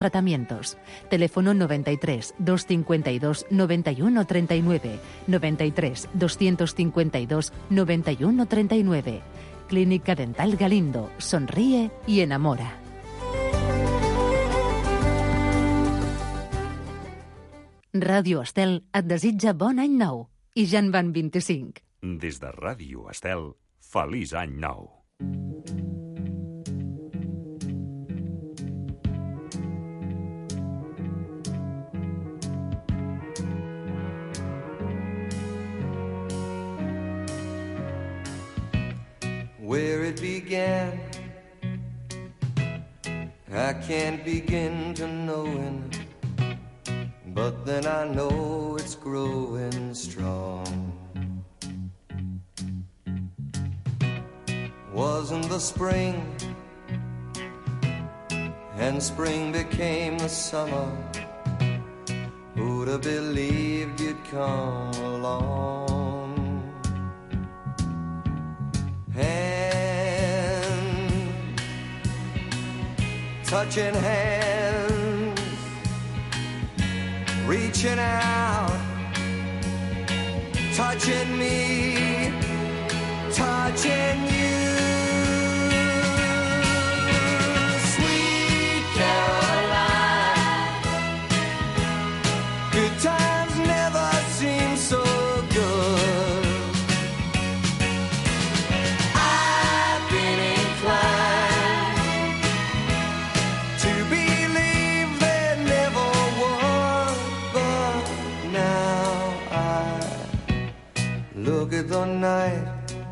tratamientos. Teléfono 93 252 91 39, 93 252 91 39. Clínica Dental Galindo. Sonríe y enamora. Ràdio Estel et desitja bon any nou i ja en van 25. Des de Ràdio Estel, feliç any nou. Where it began, I can't begin to knowing, but then I know it's growing strong. Wasn't the spring, and spring became the summer. Who'd have believed you'd come along? Touching hands, reaching out, touching me, touching you. Sweet Caroline, good times never seem so good. I've been inclined look at the night,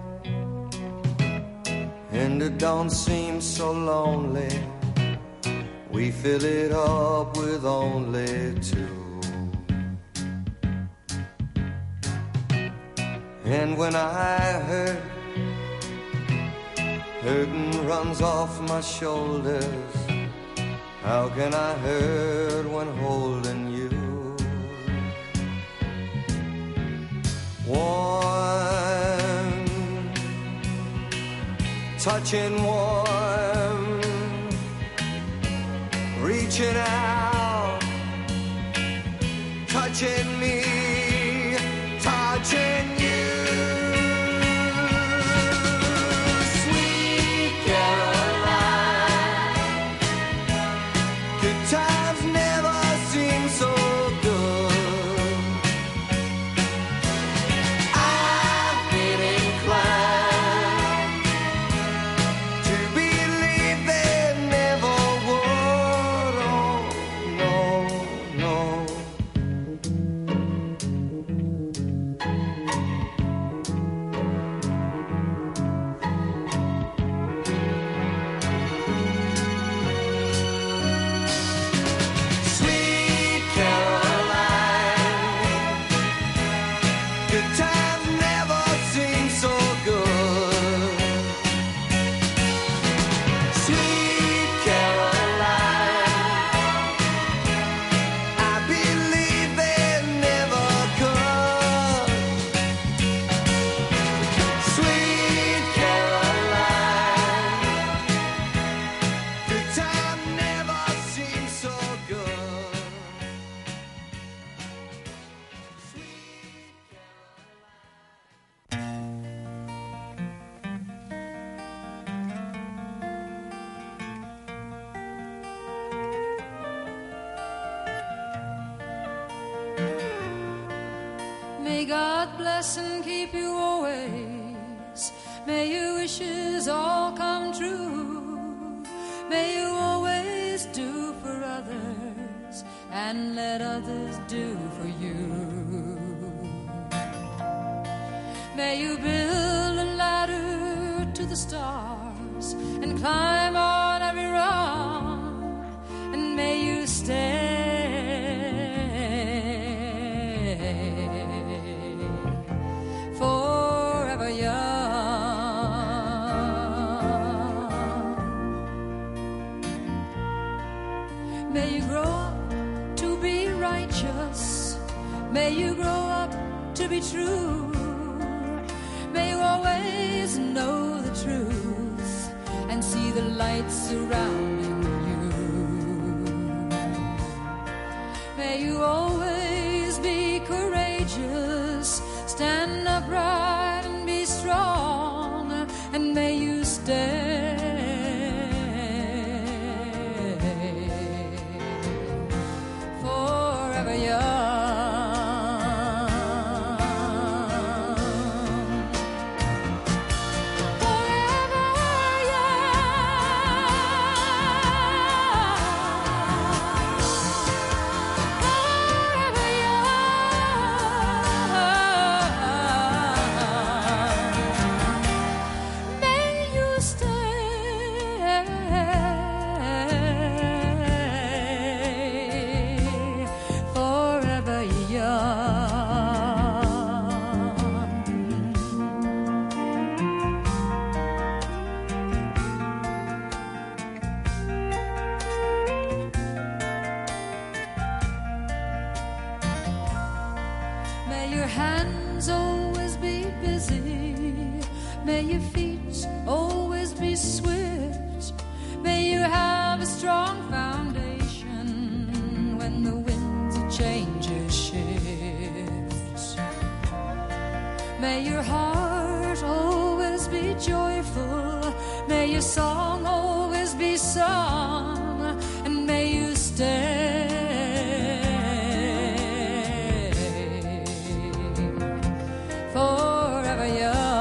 and it don't seem so lonely. We fill it up with only two. And when I hurt, hurting runs off my shoulders. How can I hurt when holding you? Warm, touching warm, reaching out, touching me, touching you. Sweet Caroline, good times never seem so good. May God bless and keep you always. May your wishes all come true. May you always do for others and let others do for you. May you build a ladder to the stars and climb on every rung, and may you stay forever young. May you grow up to be righteous. May you grow up to be true. May you always know the truth and see the light surrounding you. May you always be courageous, stand upright and be strong, and may you stay forever young. May your feet always be swift. May you have a strong foundation when the winds of change shift. May your heart always be joyful. May your song always be sung. And may you stay forever young.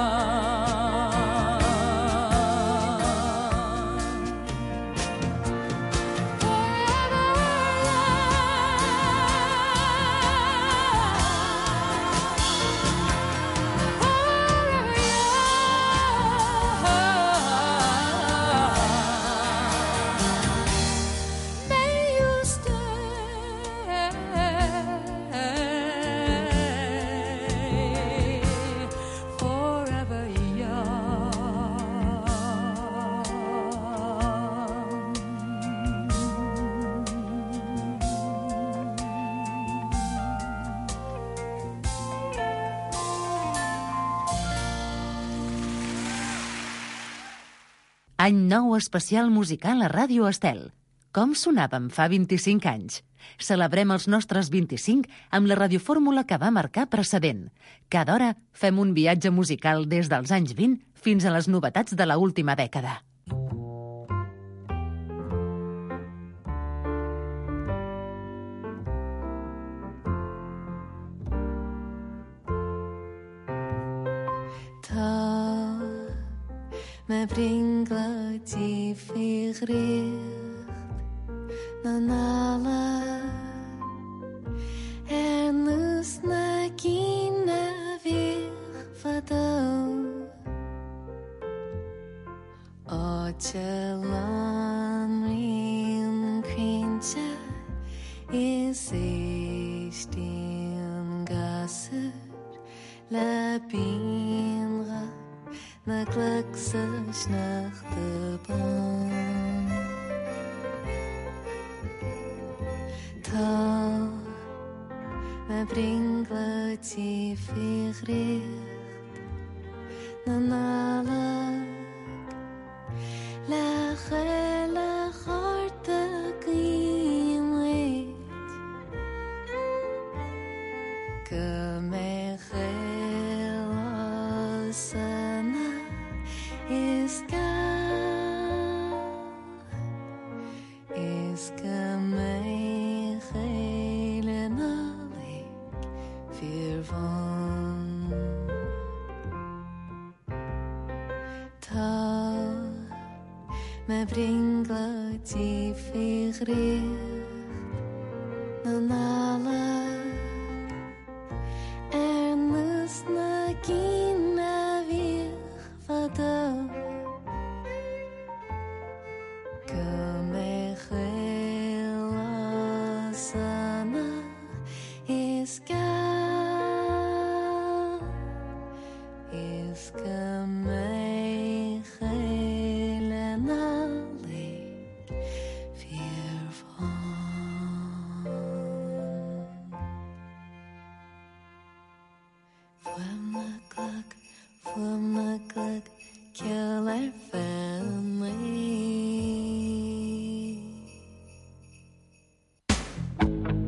Any nou especial musical a Ràdio Estel. Com sonàvem fa 25 anys? Celebrem els nostres 25 amb la radiofórmula que va marcar precedent. Cada hora fem un viatge musical des dels anys 20 fins a les novetats de la última dècada. Mijn vriendelijk die verricht dan alle en dus na kina weer vadou Ocelan rin krincha is in gasser la pinra na kluksens nachterbaan. Tal, mijn vriendelijk die verricht, dan alle leg harte klimreed. Que mij gelasana is que mij gelen ik weer van tal mijn vriendelijk die verricht dan alle en is na kina weer vadou. Killer family.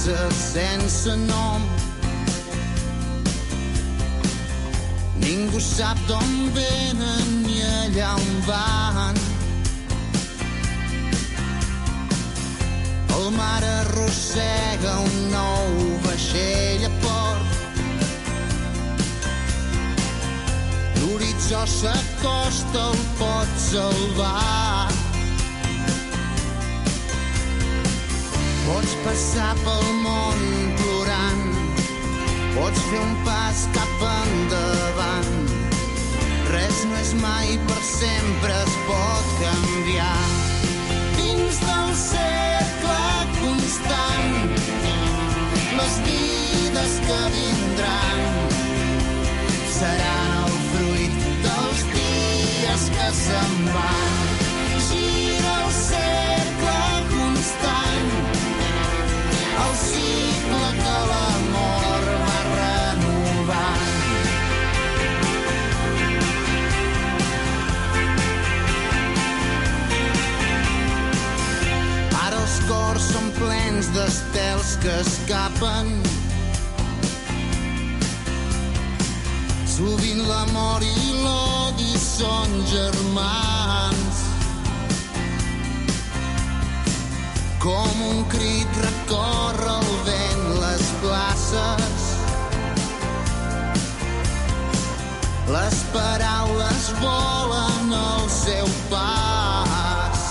casa sense nom. Ningú sap d'on venen ni allà on van. El mar arrossega un nou vaixell a port. L'horitzó s'acosta, el pot salvar. Pots passar pel món plorant, pots fer un pas cap endavant. Res no és mai per sempre, es pot canviar. Dins del cercle constant, les vides que vindran seran el fruit dels dies que se'n van. Gira el cercle constant, el cicle que l'amor va renovant. Ara els cors són plens d'estels que escapen. Sovint l'amor i l'odi són germans. Com un crit recorre el vent les places. Les paraules volen al seu pas.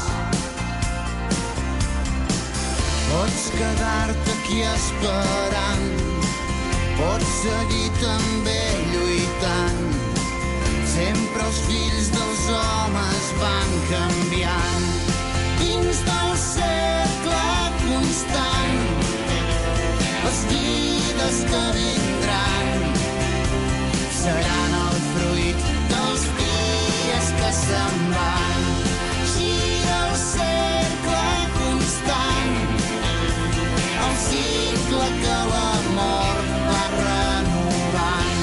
Pots quedar-te aquí esperant, pots seguir també lluitant. Sempre els fills dels homes van canviant. Dins del cercle constant, les vides que vindran seran el fruit dels dies que se'n van. Gira el cercle constant, el cicle que l'amor va renovant.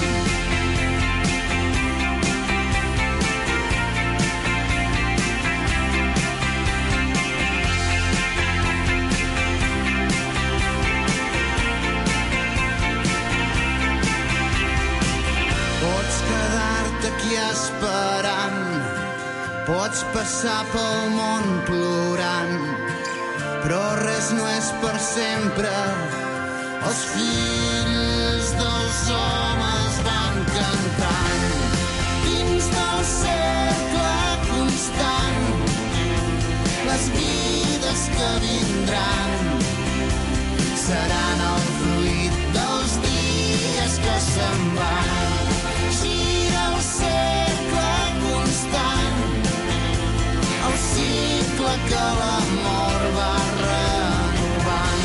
Pots quedar-te aquí esperant, pots passar pel món plorant, però res no és per sempre. Els fills dels homes van cantant. Dins del cercle constant, les vides que vindran seran el fruit dels dies que se'n van. Gira el cercle constant, el cicle que l'amor va renovant.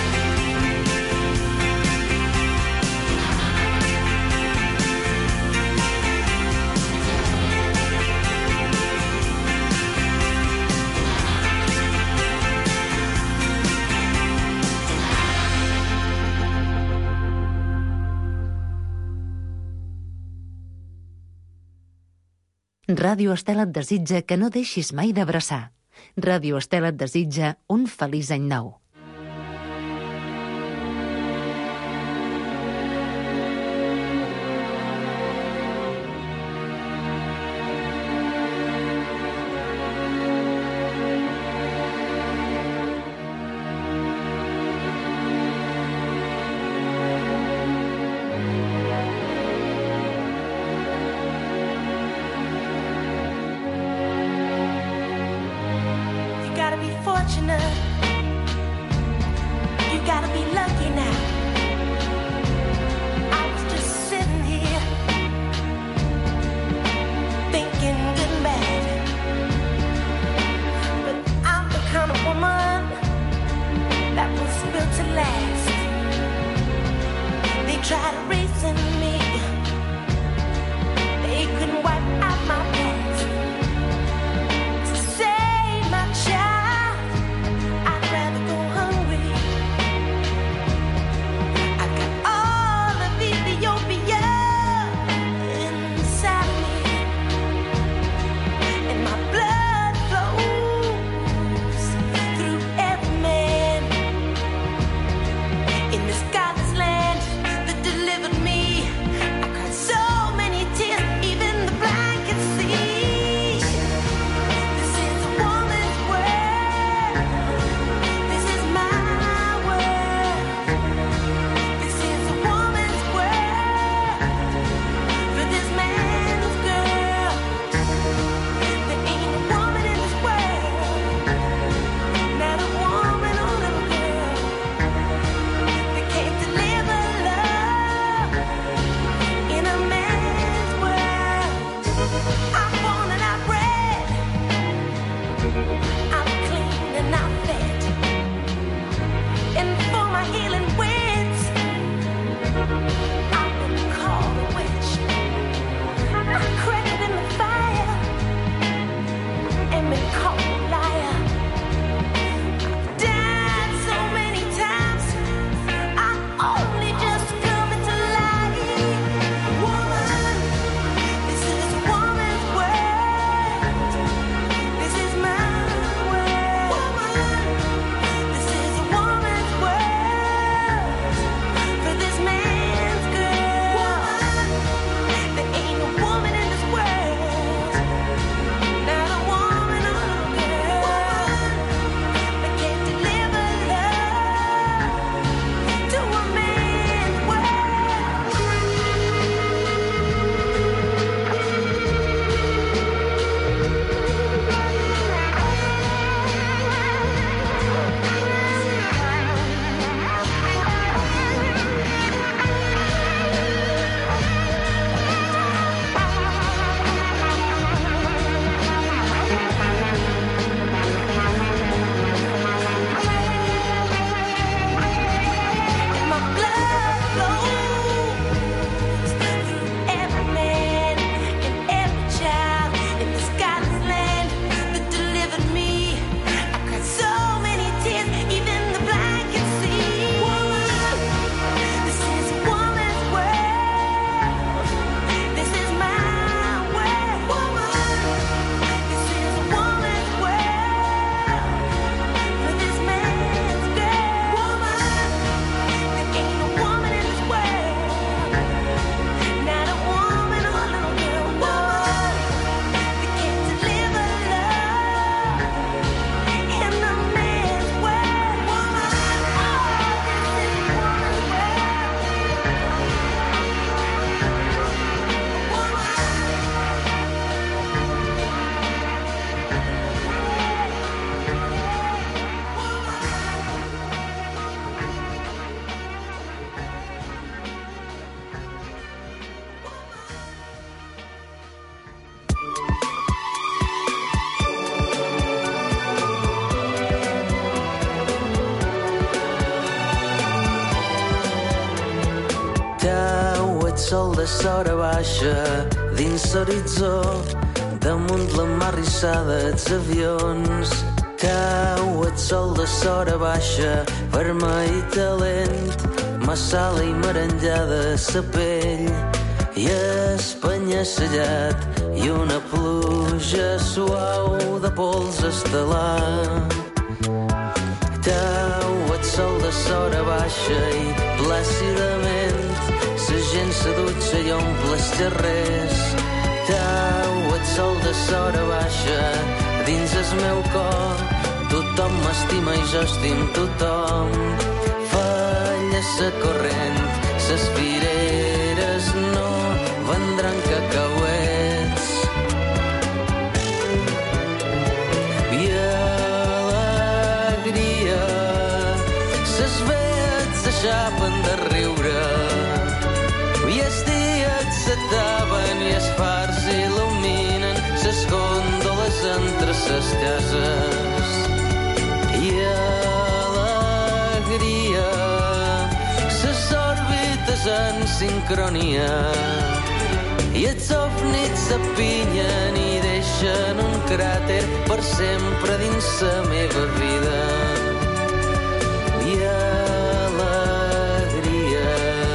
Ràdio Estel et desitja que no deixis mai d'abraçar. Ràdio Estel et desitja un feliç any nou. sol de sora baixa dins l'horitzó, damunt la mar rissada els avions. Cau el sol de sora baixa, vermell i talent, massala i merenjada sa pell, i espanya-sellat i una pluja suau de pols estel·lar. Cau el sol de sora baixa i plàcidament sa gent se dutxa i omple els carrers. Cau el sol de sora baixa dins el meu cor, tothom m'estima i jo estim tothom. Falla sa corrent, ses fireres no vendran cacauets. I alegria, ses vets s'aixapen de riure, i els dies s'ataven i els fars il·luminen ses góndoles entre ses cases. I alegria, ses òrbites en sincronia, i els ovnis s'apinyen i deixen un cràter per sempre dins la meva vida. I alegria,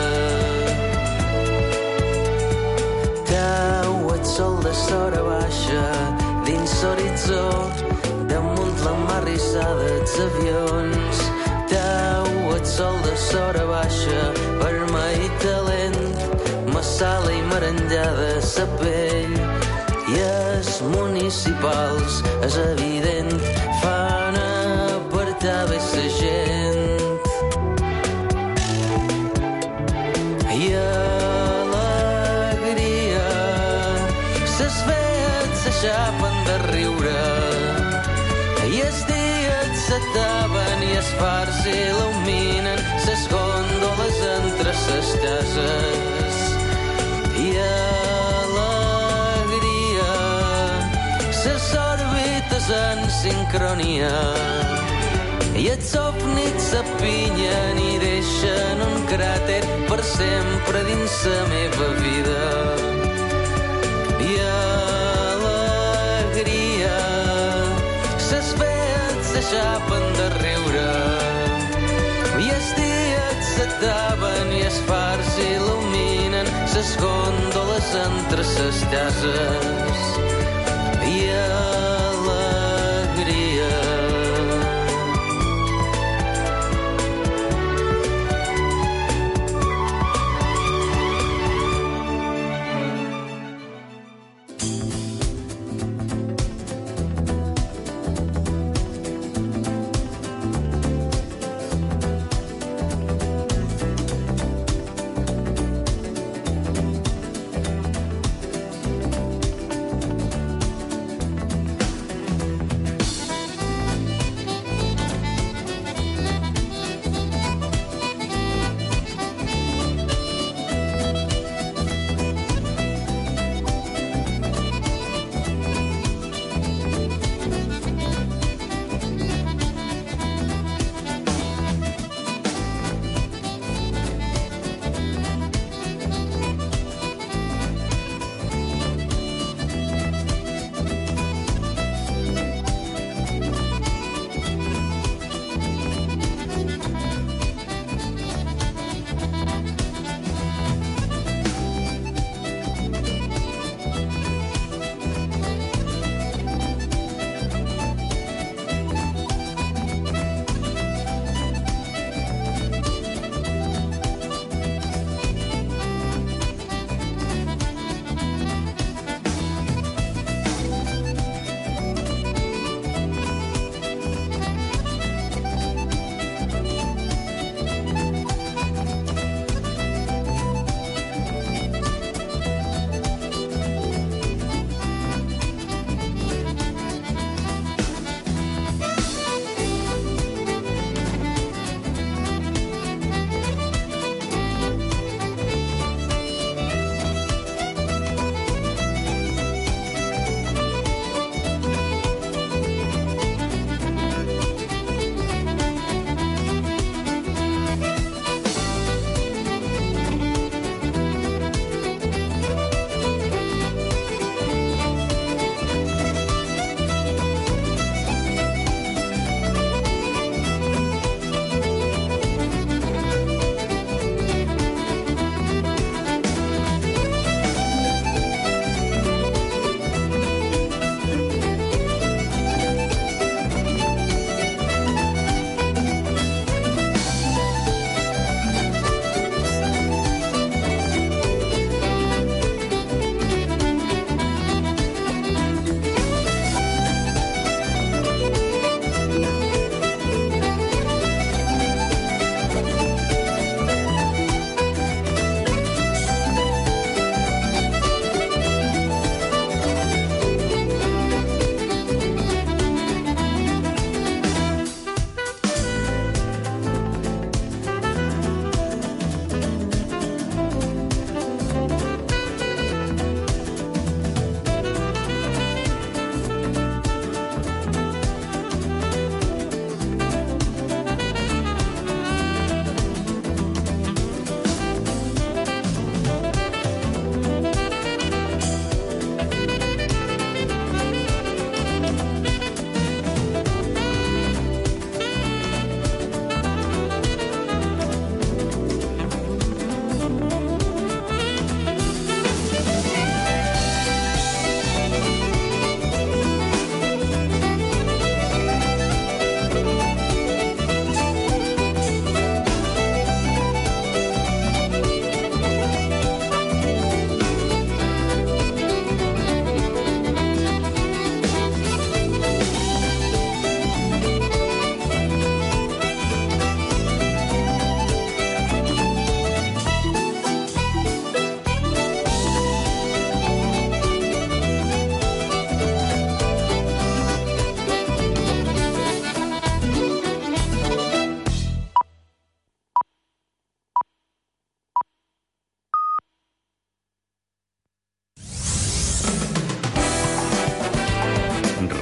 cau el sol de sora baixa dins l'horitzó, damunt la mar rissada els avions. Cau el sol de sora baixa, vermell i talent, massala i merenjada sa pell, i els municipals, és evident, fan apartar bé sa gent. I alegria, ses vets s'aixapen de riure, i els dies s'ataven i els fars il·luminen ses góndoles entre ses cases. I alegria, ses òrbites en sincronia, i els ovnis s'apinyen i deixen un cràter per sempre dins la meva vida. I alegria, ses vets s'aixapen de riure, i els dies s'ataven i els fars il·luminen ses góndoles entre ses cases. I alegria.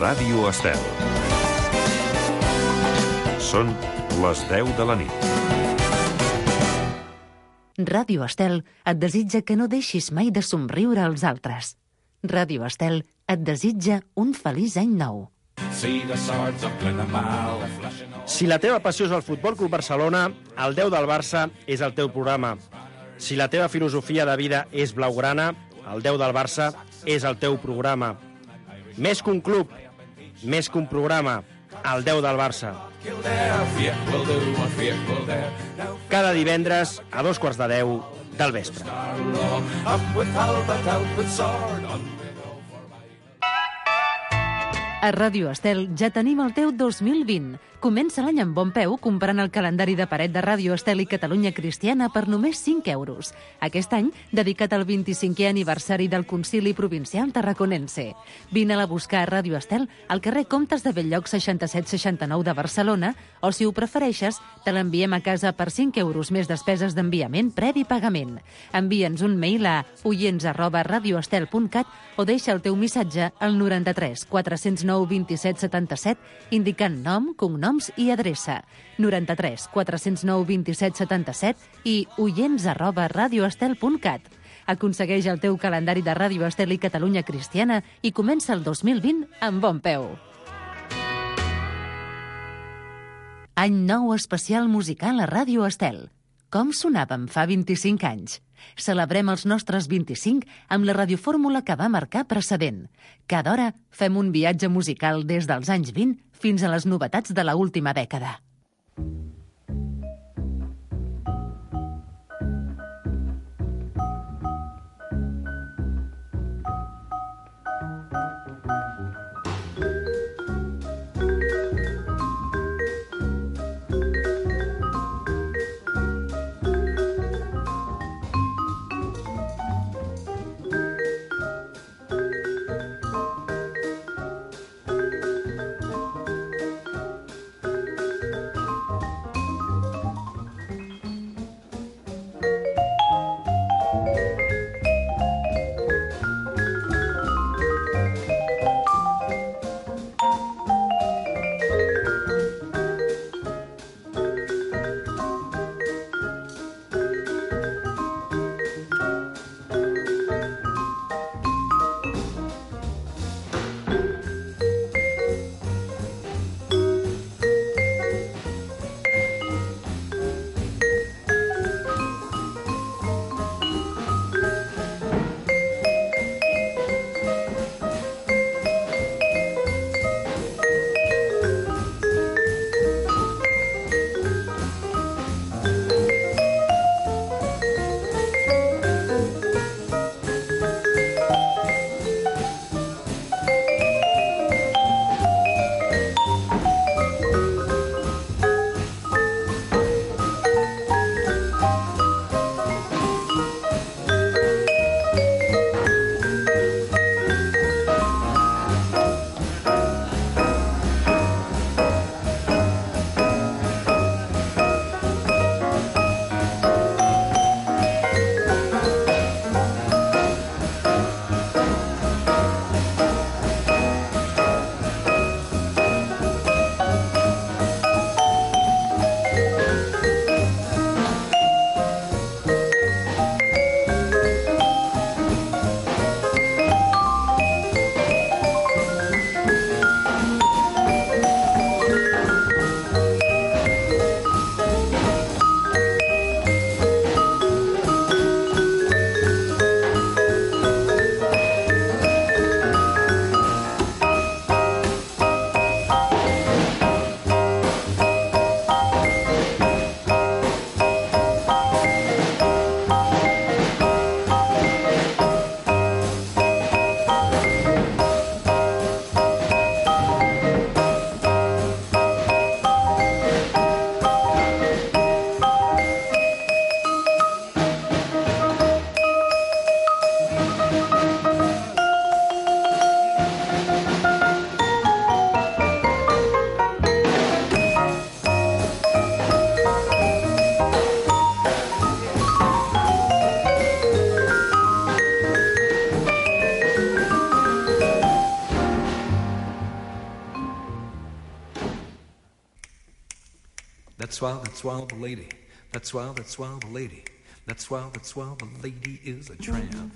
Ràdio Estel. Són les 10 de la nit. Ràdio Estel et desitja que no deixis mai de somriure als altres. Ràdio Estel et desitja un feliç any nou. Si la teva passió és el Futbol Club Barcelona, el 10 del Barça és el teu programa. Si la teva filosofia de vida és blaugrana, el 10 del Barça és el teu programa. Més que un club, més que un programa, el 10 del Barça. Cada divendres a 2:15 del vespre. A Ràdio Estel ja tenim el teu 2020. Comença l'any amb bon peu comprant el calendari de paret de Ràdio Estel i Catalunya Cristiana per només 5 euros. Aquest any, dedicat al 25è aniversari del Concili Provincial Tarraconense. Vine-la a buscar a Ràdio Estel al carrer Comtes de Belllloc 6769 de Barcelona o, si ho prefereixes, te l'enviem a casa per 5 euros més despeses d'enviament previ pagament. Envia'ns un mail a oients@radioestel.cat o deixa el teu missatge al 93 409 27 77 indicant nom, cognoms i adreça. 93 409 27 77 i oients@radioestel.cat. Aconsegueix el teu calendari de Ràdio Estel i Catalunya Cristiana i comença el 2020 amb bon peu. Any nou especial musical a Ràdio Estel. Com sonàvem fa 25 anys? Celebrem els nostres 25 amb la radiofórmula que va marcar precedent. Cada hora fem un viatge musical des dels anys 20 fins a les novetats de la última dècada. That's why the lady. That's why the lady. That's why the lady is a tramp.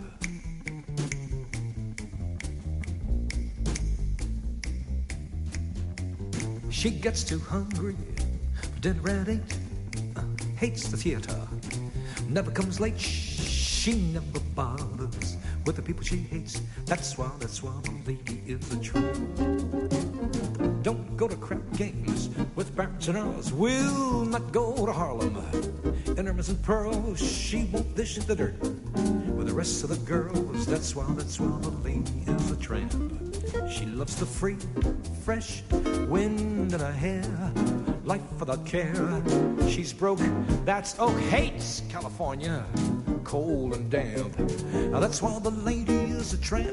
She gets too hungry for dinner at 8. Hates the theater. Never comes late. She never bothers with the people she hates. That's why the lady is a tramp. Don't go to crap games with Barons and Earls. Will not go to Harlem in her missing pearls. She won't dish the dirt with the rest of the girls. That's why the lady is a tramp. She loves the free, fresh wind in her hair, life without care. She's broke, that's hates California, cold and damp. Now that's why the lady is a tramp.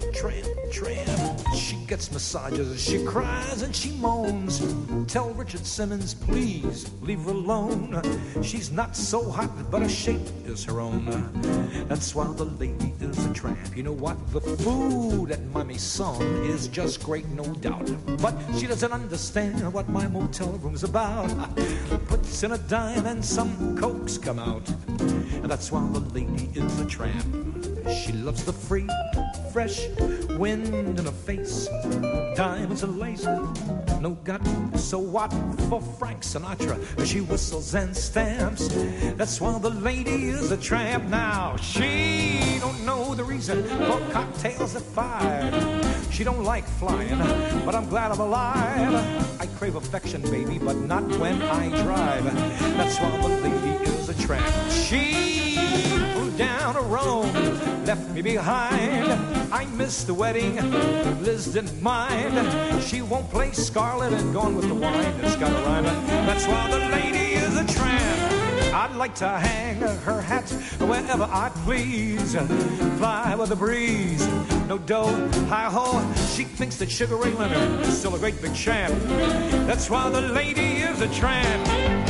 She gets massages, she cries and she moans. Tell Richard Simmons, please leave her alone. She's not so hot, but her shape is her own. That's why the lady is a tramp. You know what? The food at my maison is just great, no doubt. But she doesn't understand what my motel room's about. Puts in a dime and some cokes come out. And that's why the lady is a tramp. She loves the free, fresh wind in her face, diamonds and lace, no gut, so what for Frank Sinatra? She whistles and stamps. That's why the lady is a tramp. Now she don't know the reason for cocktails at 5. She don't like flying, but I'm glad I'm alive. I crave affection, baby, but not when I drive. That's why the lady is a tramp. She flew down to Rome, left me behind. I missed the wedding, Liz didn't mind. She won't play Scarlet and Gone with the Wine. It's got a rhyme. That's why the lady is a tramp. I'd like to hang her hat wherever I please. Fly with the breeze, no dough, hi-ho. She thinks that Sugar Ray Leonard is still a great big champ. That's why the lady is a tramp.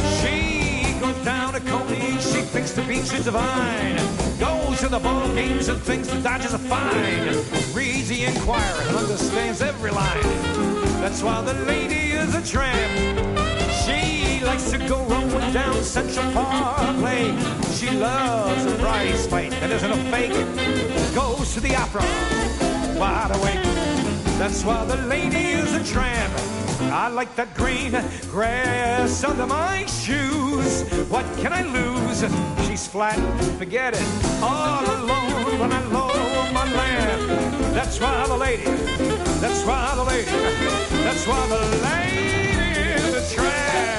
She goes down to Coney, she thinks the beach is divine. Goes to the ball games and thinks the Dodgers are fine. Reads the Enquirer and understands every line. That's why the lady is a tramp. She likes to go rolling down Central Park Lake. She loves a prize fight that isn't a fake. Goes to the opera, wide awake. That's why the lady is a tramp. I like that green grass under my shoes. What can I lose? She's flat, forget it. All alone when I lower my lamp. That's why the lady, that's why the lady, that's why the lady is a tramp.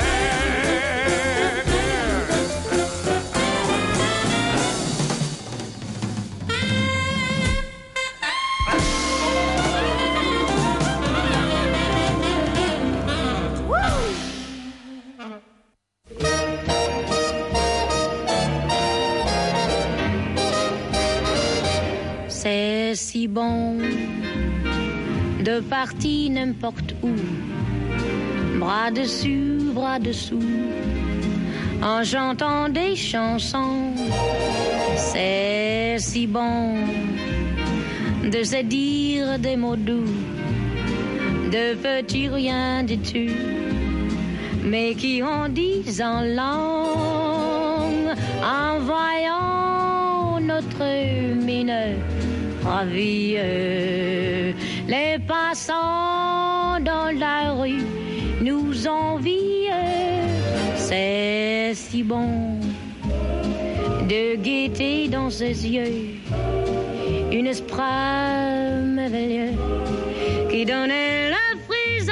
C'est si bon de partir n'importe où, bras dessus, bras dessous, en chantant des chansons. C'est si bon de se dire des mots doux, de petits rien du tout, mais qui en disent en langue, en voyant notre mine ravie. Les passants dans la rue nous envient. C'est si bon de guetter dans ses yeux une esprit merveilleux qui donnait la frisson.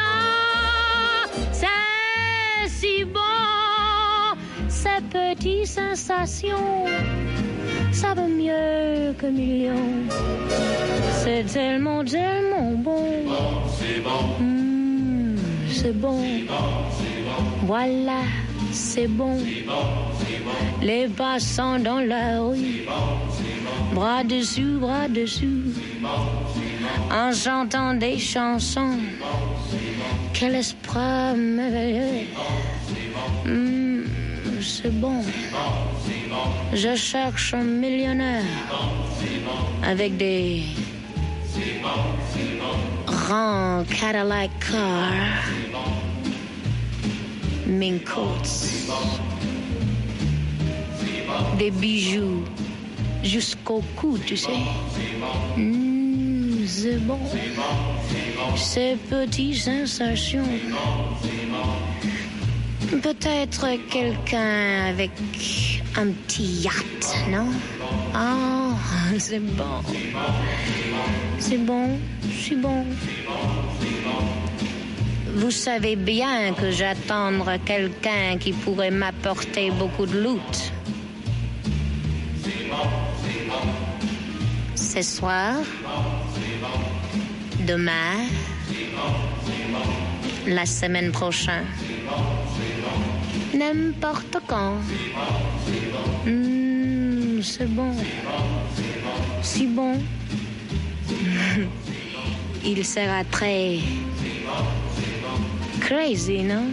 C'est si bon, ces petites sensations, ça vaut mieux que millions. C'est tellement, tellement bon. C'est bon. C'est bon. Voilà, c'est bon. Les passants dans la rue, bras dessus, en chantant des chansons. Quel esprit merveilleux. C'est bon. Je cherche un millionnaire avec des grands Cadillac cars. mink coats, des bijoux jusqu'au cou, tu sais. C'est bon. Ces petites sensations. Peut-être quelqu'un avec un petit yacht, non? Ah, c'est bon. C'est bon, c'est bon. Vous savez bien que j'attends quelqu'un qui pourrait m'apporter beaucoup de loot. Ce soir, demain, la semaine prochaine, n'importe quand. C'est bon, si bon. Il sera très crazy, non?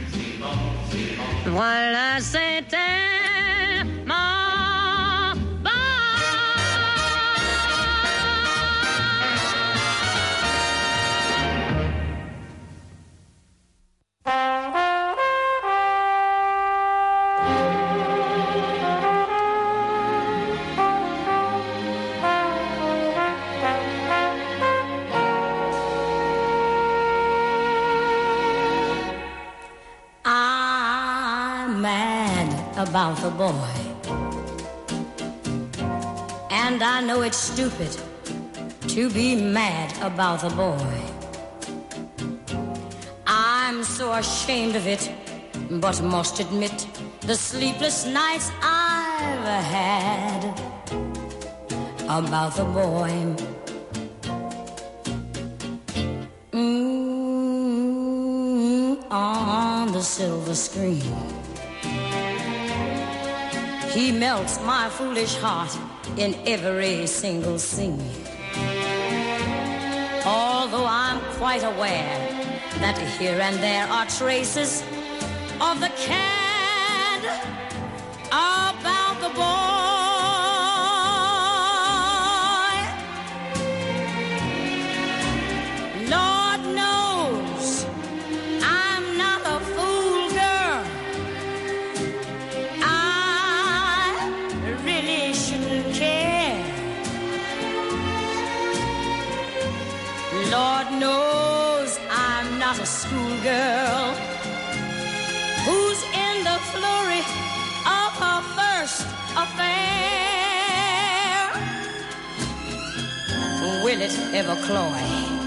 Voilà, c'était mon bon. About the boy, and I know it's stupid to be mad about the boy. I'm so ashamed of it, but must admit the sleepless nights I've had about the boy. On the silver screen, he melts my foolish heart in every single scene. Although I'm quite aware that here and there are traces of the cad about the boy. Lord knows I'm not a fool girl. Lord knows I'm not a schoolgirl who's in the flurry of her first affair. Will it ever cloy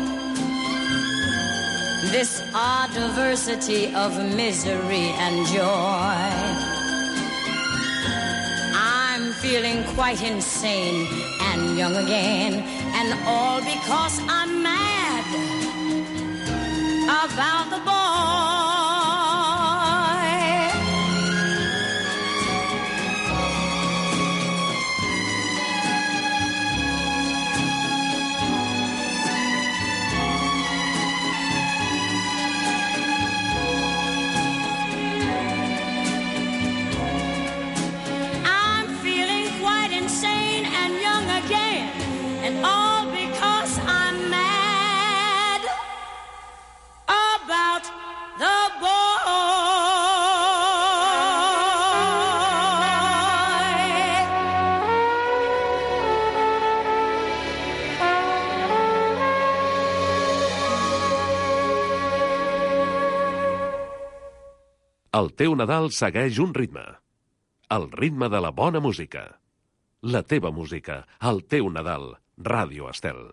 this odd diversity of misery and joy? I'm feeling quite insane and young again, and all because I'm mad about the boy. I'm feeling quite insane and young again, and all because I'm mad about the boy. El teu Nadal segueix un ritme. El ritme de la bona música. La teva música, el teu Nadal. Ràdio Estel.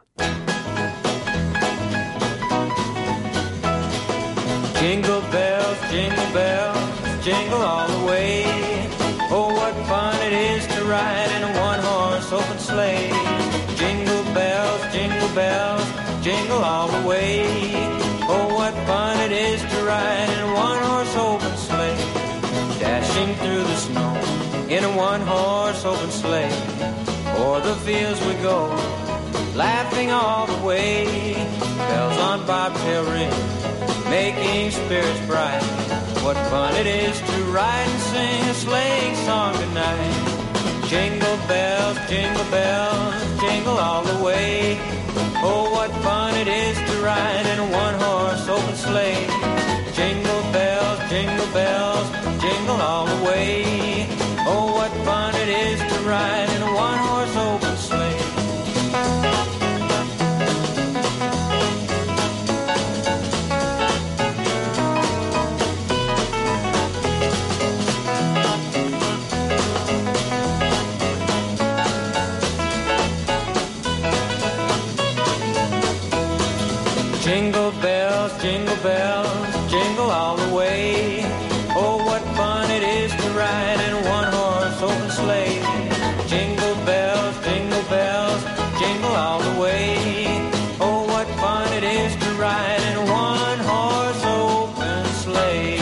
Jingle bells, jingle all the way. Oh, what fun it is to ride in a one-horse open sleigh. Jingle bells, jingle all the way. Oh, what fun it is to ride in a one-horse open sleigh. Dashing through the snow in a one-horse open sleigh. O'er the fields we go, laughing all the way. Bells on bobtail ring, making spirits bright. What fun it is to ride and sing a sleighing song tonight. Jingle bells, jingle all the way. Oh, what fun it is to ride in a one-horse open sleigh. Jingle bells, way. Oh, what fun it is to ride in a one-horse open sleigh. Jingle bells, jingle all the way. Oh, what fun it is to ride in a one-horse open sleigh. Jingle bells, jingle all the way. Oh, what fun it is to ride in a one-horse open sleigh.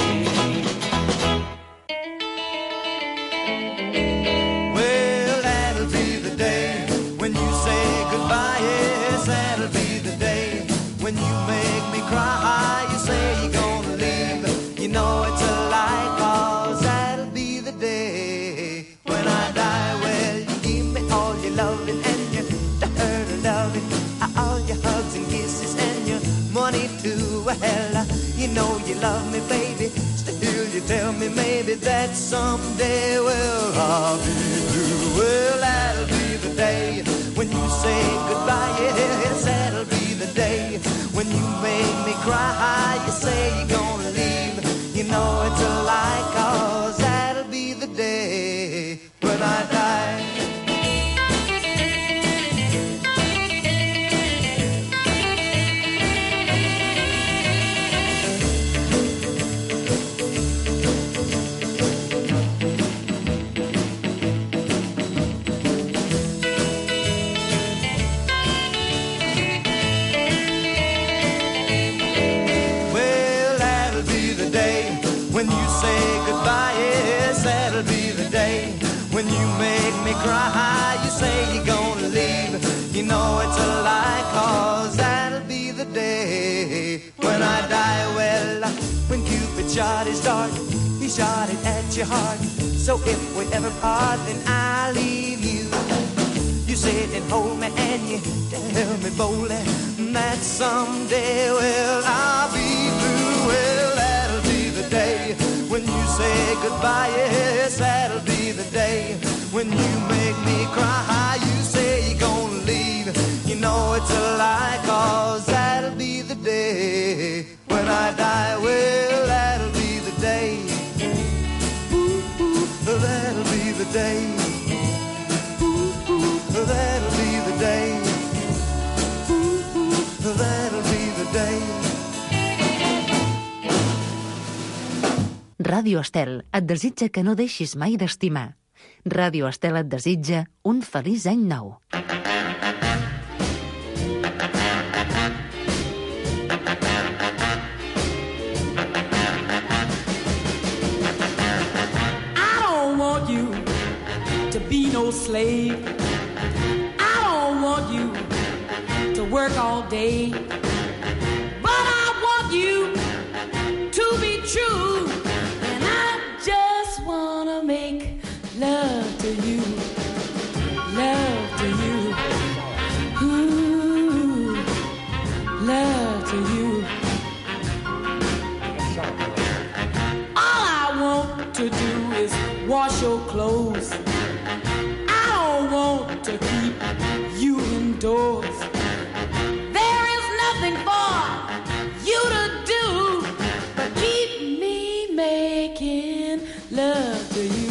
Well, that'll be the day when you say goodbye. Yes, that'll be the day when you make me cry. You say you're gonna leave, you know it's a lie, 'cause that'll be the day when I die. Well, you give me all your loving and your loving, all your hugs and kisses and your money too. Well, you know you love me, baby. Still you tell me maybe that someday, well, I'll be through. Well, that'll be the day when you say goodbye. Yes, that'll be the day when you make me cry. You say you're gonna leave, you know it's a lie, 'cause that'll be the day when I die. When you make me cry, you say you're gonna leave, you know it's a lie, 'cause that'll be the day when I die. Well, when Cupid shot his dart, he shot it at your heart. So if we ever part, then I'll leave you. You sit and hold me and you tell me boldly that someday, well, I'll be through. Well, that'll be the day when you say goodbye. Yes, that'll be the day when you make me cry. You say you're gonna leave, you know it's a lie, 'cause that'll be the day when I die. Well, that'll be the day. Ooh, ooh, that'll be the day. Ooh, ooh, that'll be the day. Ooh, ooh, that'll be the day. Ràdio Estel et desitja que no deixis mai d'estimar. Ràdio Estel et desitja un feliç any nou. I don't want you to be no slave. I don't want you to work all day. But I want you to be true. Wanna make love to you, ooh, love to you. All I want to do is wash your clothes. I don't want to keep you indoors. There is nothing for you to do but keep me making love to you,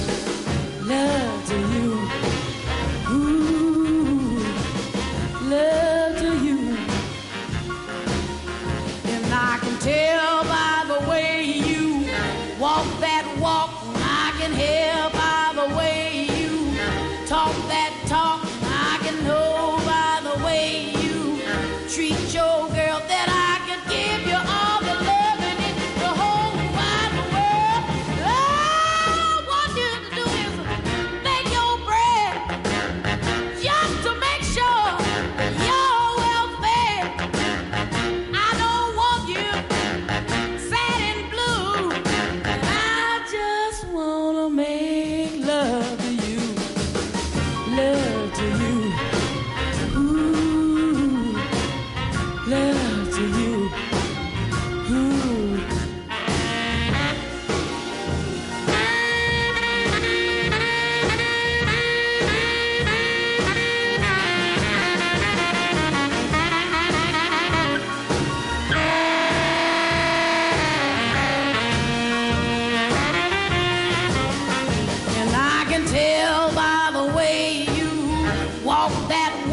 ooh, love to you. And I can tell by the way you walk that walk, I can hear by the way you talk that talk, I can know by the way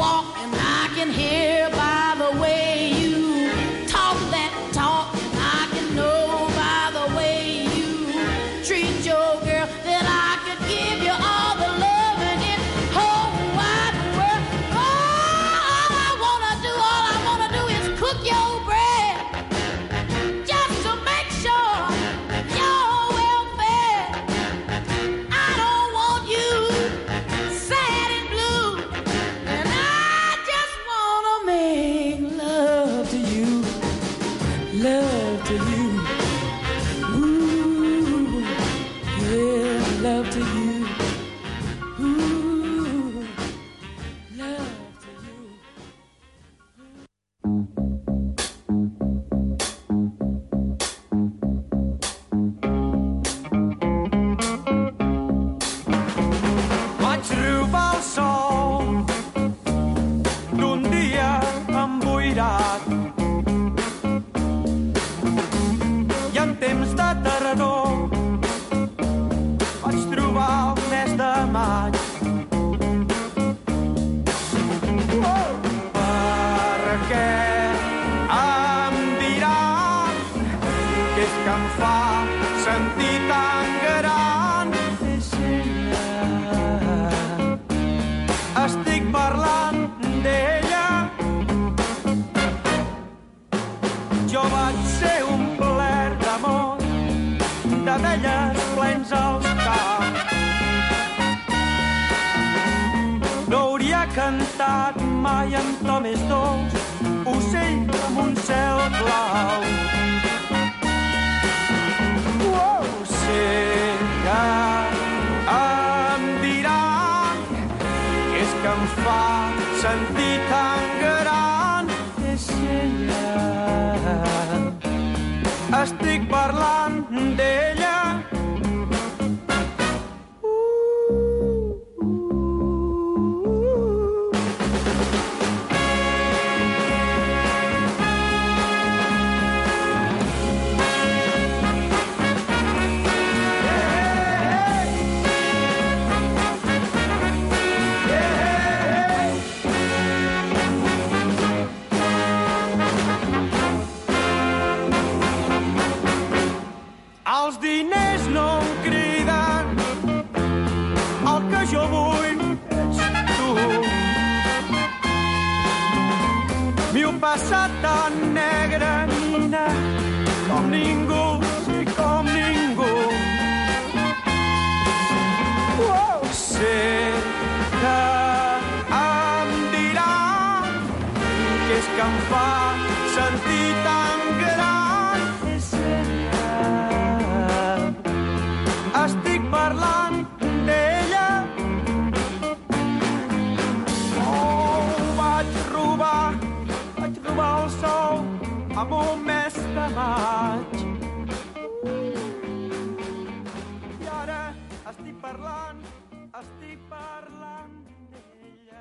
walk, and I can hear by the way you talk that talk, and I can know by the way you treat your girl that I could give you all the love in this whole wide world. All I wanna do is cook your bread, just to make sure you're well fed. I don't want you sad and blue, and I just wanna make love to you, love to you. Ooh, yeah, love to you. Ooh, love to you. Vaig trobar el sol d'un dia emboirat i en temps de tardor vaig trobar el mes de maig. Perquè em diran que és que em fa sentir tan gran. Estic parlant d'ella. Jo vaig ser omplert d'amor, d'abelles plens als camps. No hauria cantat mai en to més dolç, ocell amb un cel blau. Sé que em diran que és que em fa sentir tan gran. És ella. Estic parlant d'ella. Els diners no em criden, el que jo vull ets tu. M'ho passat tan negre, nina, com ningú, sí, com ningú. Sé que em diran que és que em fa sentir tan gran. És ella. Estic parlant d'ella. Vaig robar el sol amb un mes de maig. I ara estic parlant d'ella.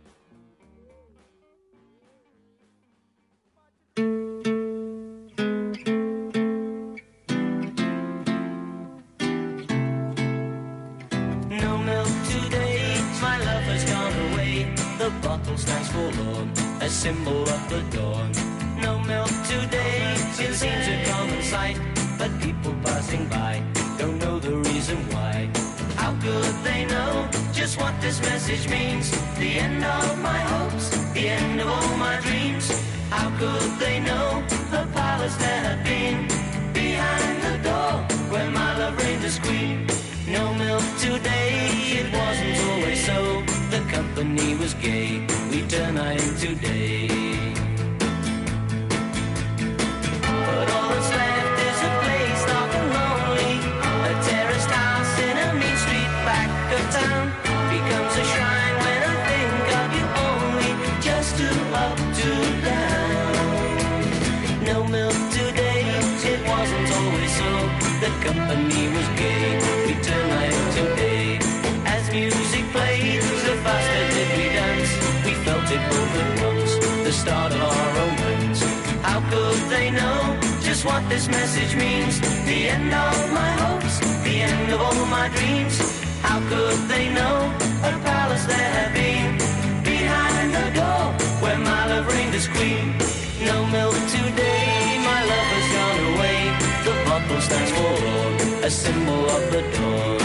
No milk today, my love has gone away. The bottle stands forlorn, a symbol of the dawn. No milk today, it seems a common sight, but people passing by don't know the reason why. How could they know just what this message means? The end of my hopes, the end of all my dreams. How could they know the palace there had been? Behind the door, where my love reigned as queen. No milk today, it wasn't always so. The company was gay, we turn night into day. But all that's left is a place dark and lonely. A terraced house in a mean street back of town becomes a shrine when I think of you only. Just too up, too down. No milk today, it wasn't always so. The company was gay, we turn night into day. As music played, the faster did we dance. We felt it both at once, the start of our romance. How could they know just what this message means? The end of my hopes, the end of all my dreams. How could they know a palace there had been behind the door? is queen. No milk today, my lover's gone away. The bottle stands for all, a symbol of the dawn.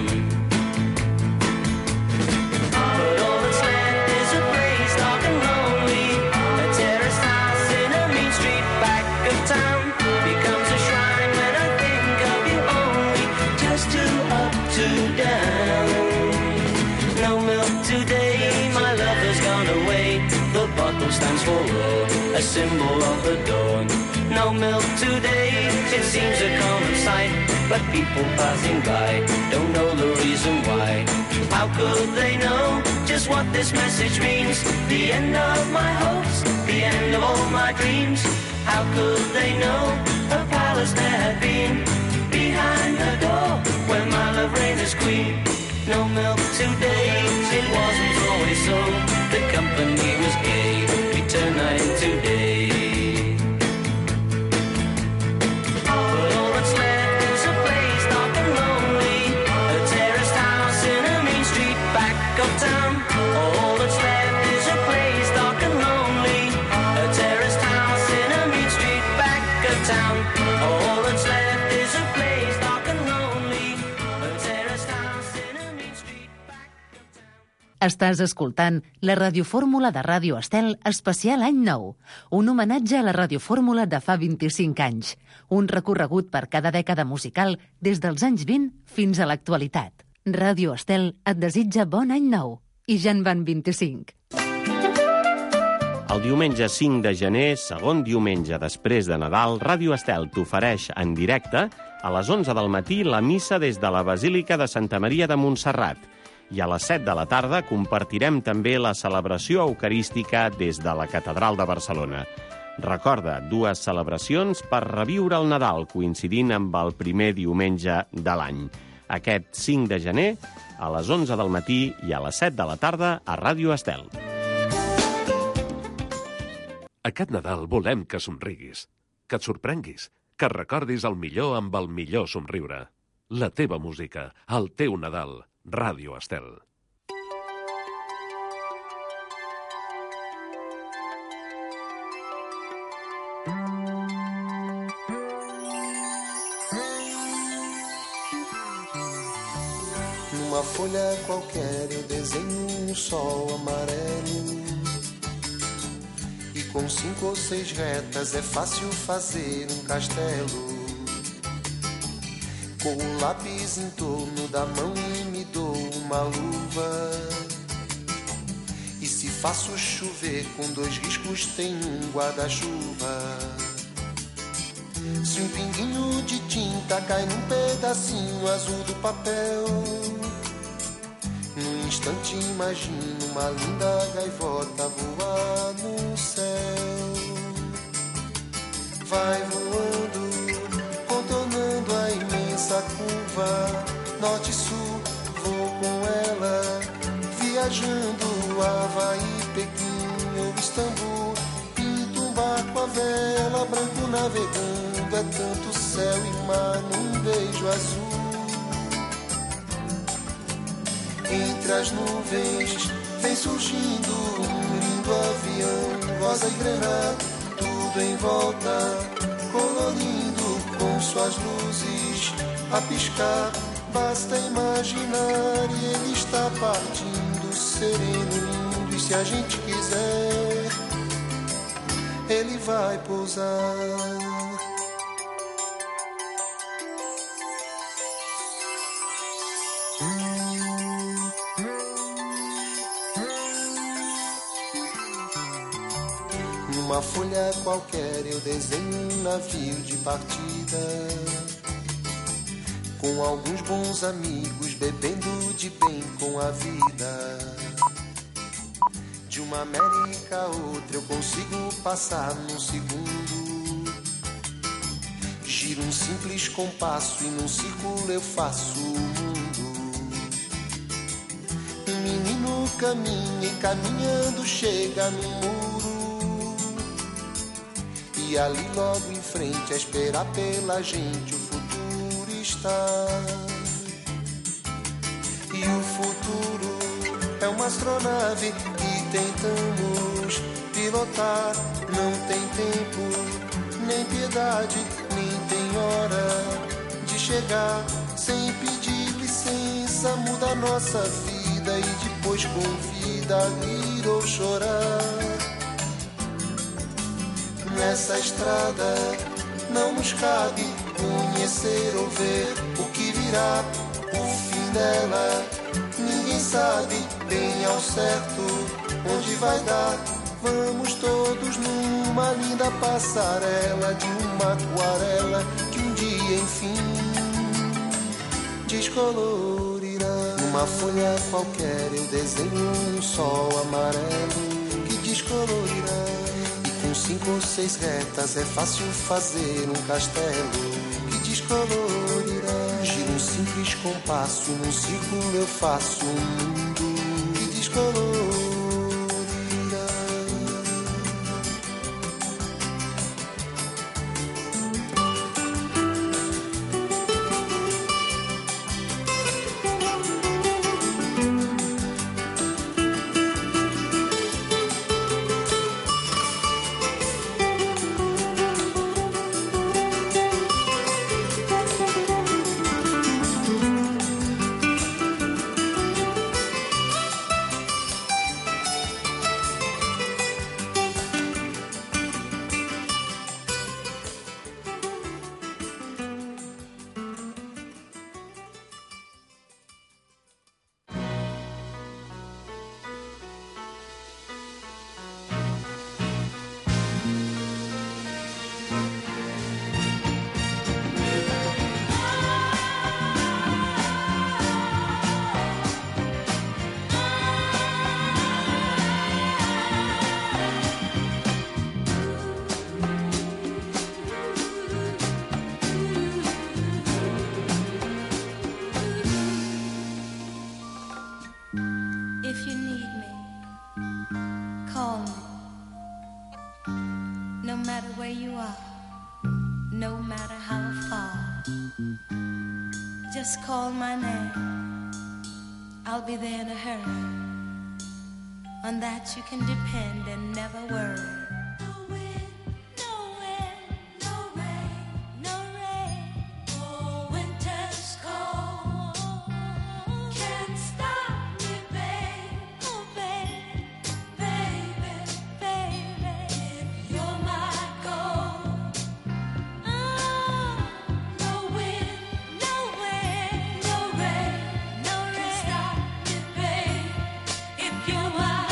But all that's left is a place dark and lonely. A terraced house in a mean street back of town becomes a shrine when I think of you only. Just two up, two down. No milk today, my lover's gone away. The bottle stands for all, a symbol of the dawn. No milk today, it seems a common sight, but people passing by don't know the reason why. How could they know just what this message means? The end of my hopes, the end of all my dreams. How could they know a palace there had been behind the door where my love reigned as queen? No milk today, it wasn't always so. The company was gay, we turned night into day. But all that's left is a place dark and lonely. A terraced house in a mean street back of town. All that's left is a place dark and lonely. A terraced house in a mean street back of town. All that's left is a place dark and lonely. A terraced house in a mean street back of town. Estàs escoltant la radiofórmula de Ràdio Estel especial Any Nou, un homenatge a la radiofórmula de fa 25 anys, un recorregut per cada dècada musical des dels anys 20 fins a l'actualitat. Ràdio Estel et desitja bon any nou, i ja en van 25. El diumenge 5 de gener, segon diumenge després de Nadal, Ràdio Estel t'ofereix en directe a les 11 del matí la missa des de la Basílica de Santa Maria de Montserrat, i a les 7 de la tarda compartirem també la celebració eucarística des de la Catedral de Barcelona. Recorda, dues celebracions per reviure el Nadal, coincidint amb el primer diumenge de l'any. Aquest 5 de gener, a les 11 del matí i a les 7 de la tarda a Ràdio Estel. Aquest Nadal volem que somriguis, que et sorprenguis, que recordis el millor amb el millor somriure. La teva música, el teu Nadal. Ràdio Estel. Numa folha qualquer eu desenho sol amarelo, e com 5 ou 6 retas é fácil fazer castelo. Com o lápis em torno da mão e me dou uma luva, e se faço chover com 2 riscos tem guarda-chuva. Se pinguinho de tinta cai num pedacinho azul do papel, num instante imagino uma linda gaivota voar no céu. Vai voando, contornando a imensa curva, norte e sul, vou com ela, viajando Havaí, Pequim ou Istambul. Pinto um barco à vela, branco navegando, é tanto céu e mar num beijo azul. Entre as nuvens vem surgindo um lindo avião, rosa e granada, tudo em volta, colorindo com suas luzes a piscar. Basta imaginar e ele está partindo, sereno, lindo, e se a gente quiser, ele vai pousar. Numa folha qualquer eu desenho um navio de partida, com alguns bons amigos bebendo de bem com a vida. De uma América a outra eu consigo passar num segundo. Giro um simples compasso e num círculo eu faço o mundo. Um menino caminha e caminhando chega no muro, e ali logo em frente a esperar pela gente o futuro está. E o futuro é uma astronave que tentamos pilotar. Não tem tempo, nem piedade, nem tem hora de chegar. Sem pedir licença, muda a nossa vida e depois convida a rir ou chorar. Nessa estrada não nos cabe conhecer ou ver o que virá, o fim dela. Ninguém sabe bem ao certo onde vai dar. Vamos todos numa linda passarela de uma aquarela que um dia, enfim, descolorirá. Numa folha qualquer eu desenho um sol amarelo que descolorirá. E com 5 ou 6 retas é fácil fazer um castelo que descolorirá. Giro um simples compasso, num círculo eu faço um mundo que descolorirá. Just call my name, I'll be there in a hurry. On that you can depend and never worry. No wind, no wind, no rain, no rain. Oh, winter's cold can't stop me, babe. Oh, babe, baby, baby, if you're my gold. Oh, no wind, no wind, no rain, no rain. Stop me, babe, if you're my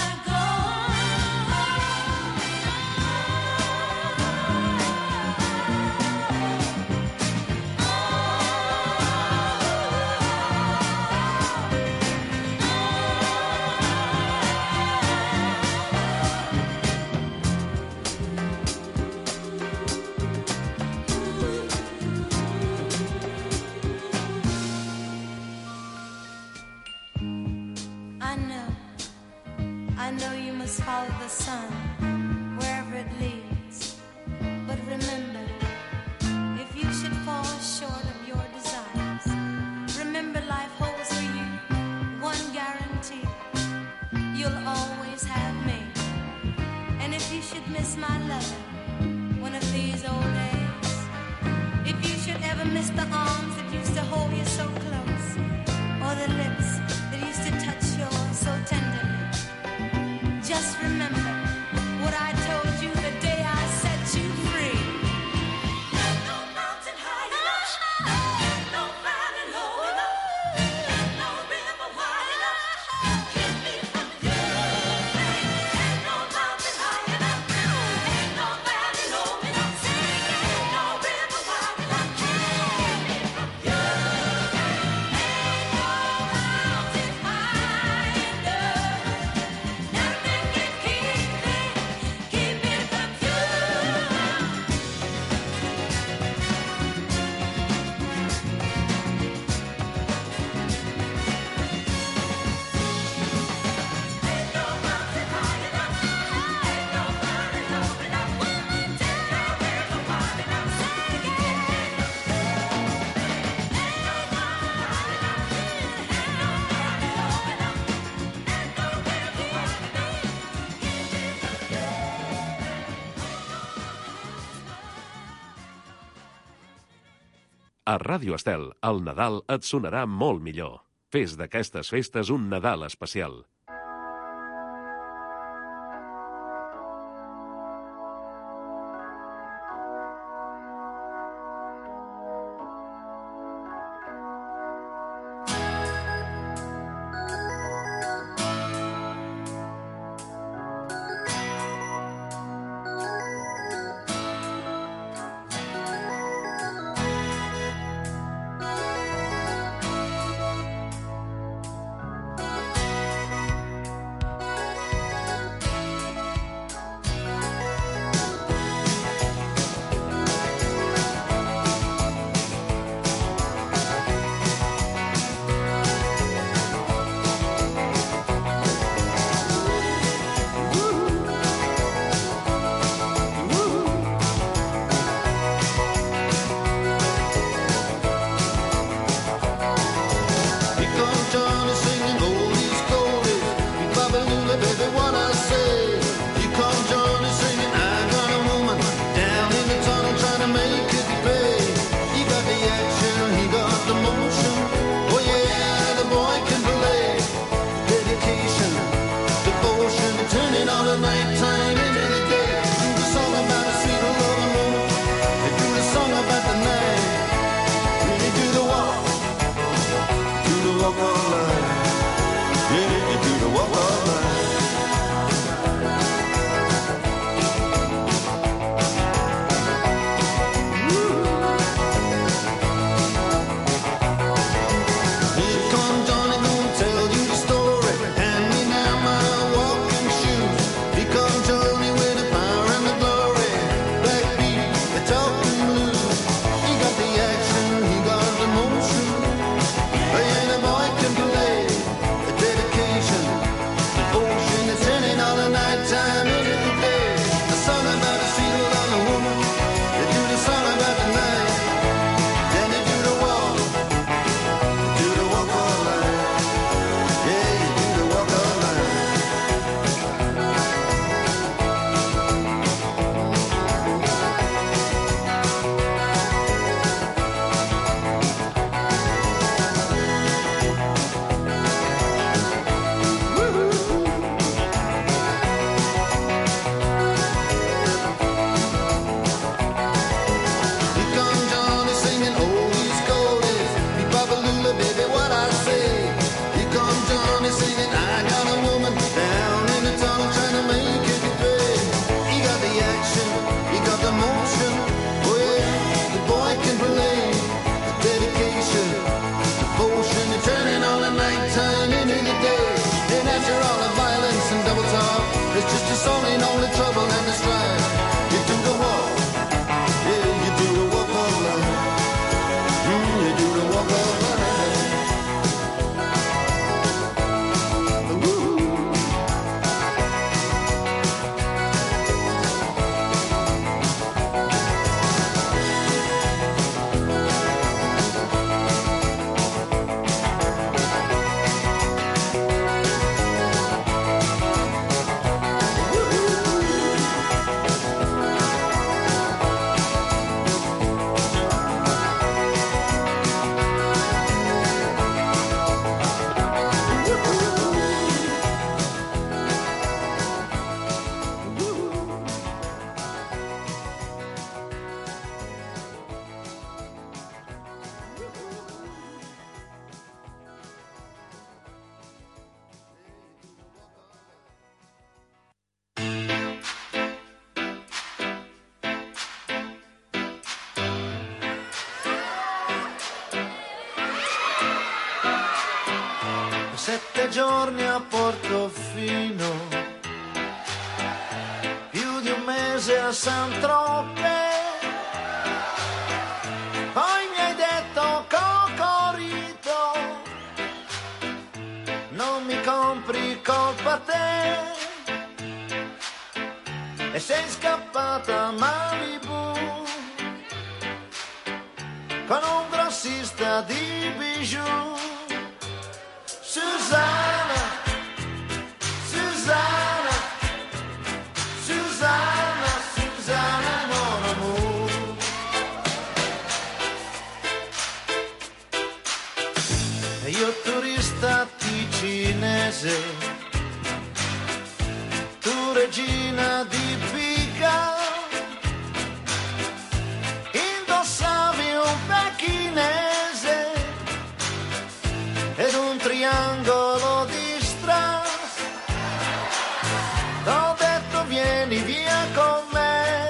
I know you must follow the sun wherever it leads. But remember, if you should fall short of your desires, remember life holds for you one guarantee. You'll always have me. And if you should miss my loving one of these old days, if you should ever miss the arms that used to hold you so close, or the lips that used to touch yours so tenderly, just remember what I told you the day I set you free. There's no mountain high enough, no valley low enough, no river wide enough, keep me from you. Ain't no mountain high enough, ain't no valley low enough, ain't no river wide enough, keep me from you. A Ràdio Estel, el Nadal et sonarà molt millor. Fes d'aquestes festes un Nadal especial. Giorni a Portofino, più di un mese a Saint-Tropez, poi mi hai detto Cocorito, non mi compri colpa te, e sei scappata a Malibu con un grossista di bijou. Susanna, Susanna, Susanna, Susanna, mon amour. con me.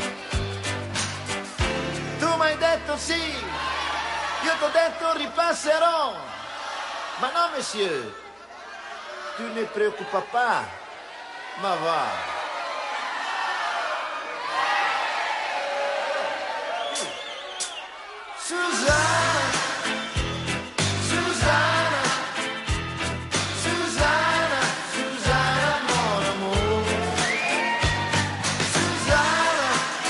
Tu mi hai detto sì, io t'ho detto ripasserò, ma no monsieur, tu ne preoccupa pas, ma va. Susanna, Susanna, Susanna, Susanna, mon amour. Susanna,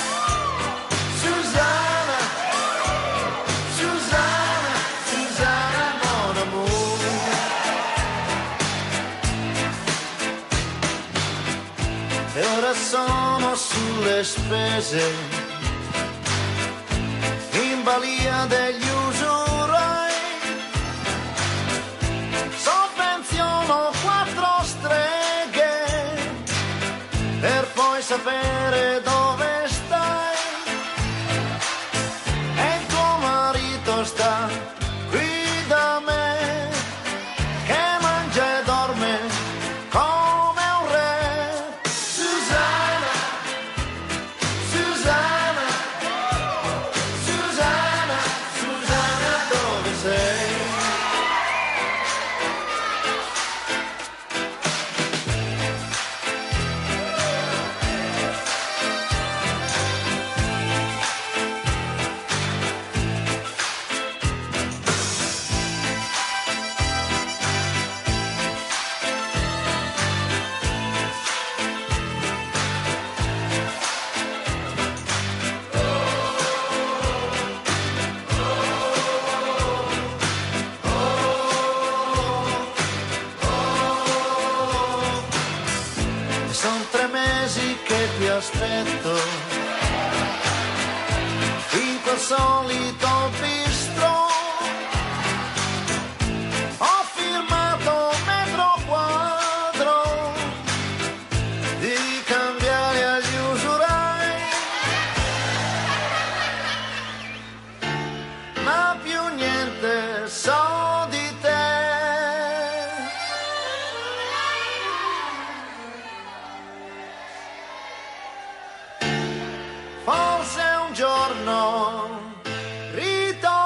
Susanna, Susanna, Susanna, mon amour. E ora sono sulle spese, in balia degli usurai, sovvenziono 4 streghe per poi sapere dove stai. E il tuo marito sta qui da me, che mangia e dorme come un re. Susanna, Susanna, Susanna, Susanna, dove sei? Sono 3 mesi che ti aspetto in quel solito bistro. Ho firmato metro quadro di cambiare agli usurai, ma più niente so di te. Forse un giorno ritorno.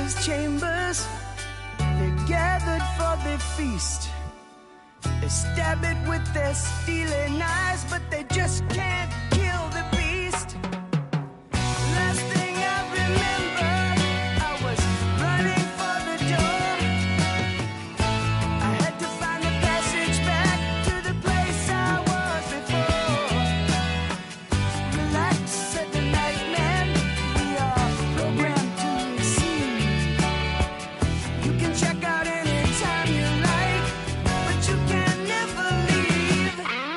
his chambers. They're gathered for their feast. They stab it with their stealing eyes, but they just can't kill the beast. Last thing I remember, I was running for the door. I had to find a passage back to the place I was before. Relax, said the night man, we are programmed to receive. You can check out anytime you like, but you can never leave.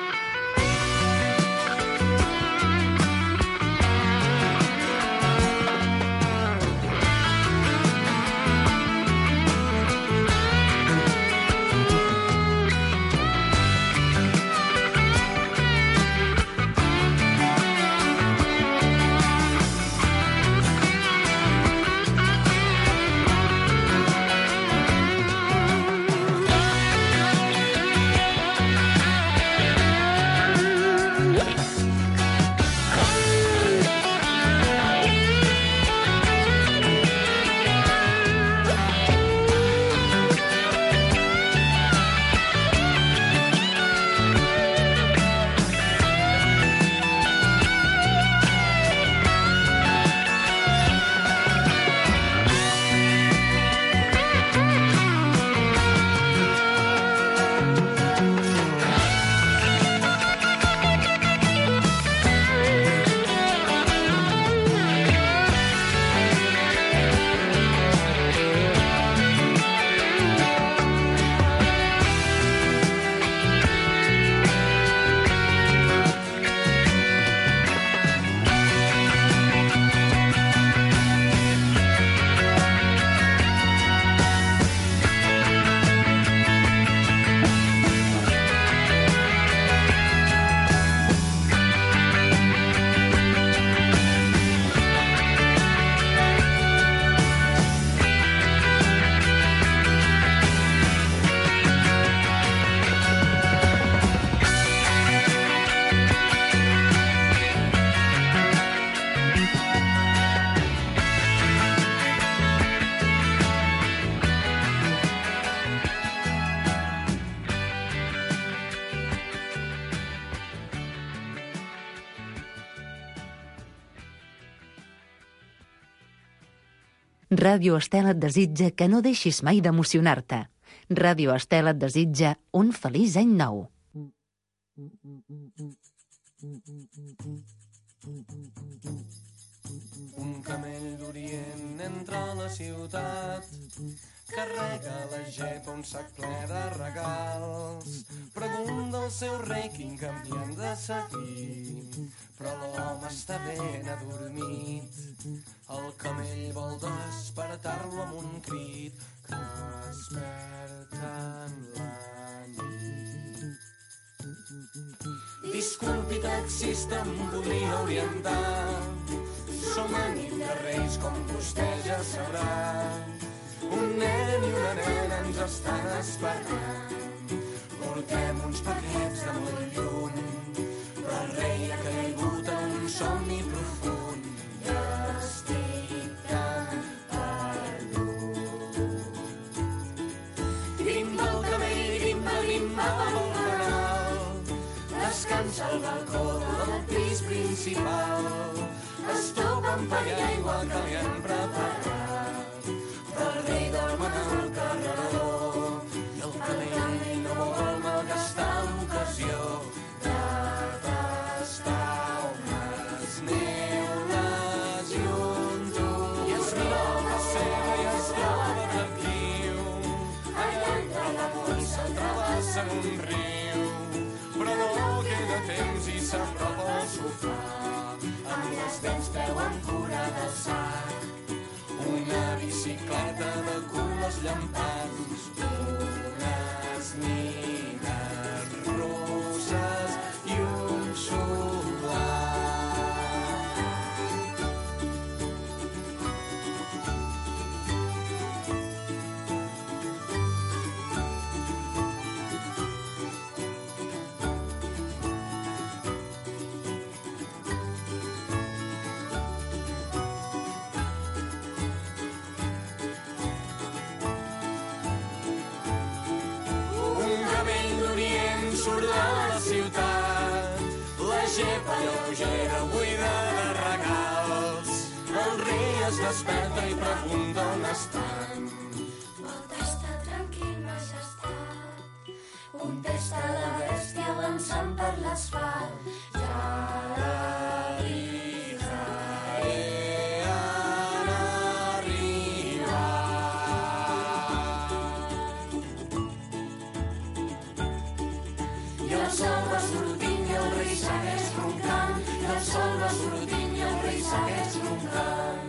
Ràdio Estel et desitja que no deixis mai d'emocionar-te. Ràdio Estel et desitja un feliç any nou. Un camell d'Orient entra a la ciutat, carrega la gepa un sac ple de regals, pregunta al seu rei quin camí hem de seguir, però l'home està ben adormit. El camell vol despertar-lo amb un crit que desperta en la nit. Disculpi, taxista, em podria orientar? Som a nit de Reis, com vostè ja sabrà. Un nen i una nena ens estan esperant. Portem uns paquets de molt lluny, però el rei ha caigut en un somni profund. I estic tan perdut. Grimba el camell, grimba, grimba pel canal. Descansa al balcó del pis principal. Estopa amb pa i aigua que li han preparat. Però el rei dorm en el carreró i el camell no vol malgastar l'ocasió de tastar unes neules i un dur. I es mira el pessebre i es troba tranquil. Allà entre la molsa travessa un riu, però no queda temps i s'apropa al sofà. Amb les dents veuen cura del sac, una bicicleta de colors llampants, unes nines roses i un xocolat. xepa lleugera buida de regals. El rei es desperta i pregunta on estan. Pot estar tranquil, majestat, contesta la bèstia avançant per l'asfalt. Ja segueix roncant.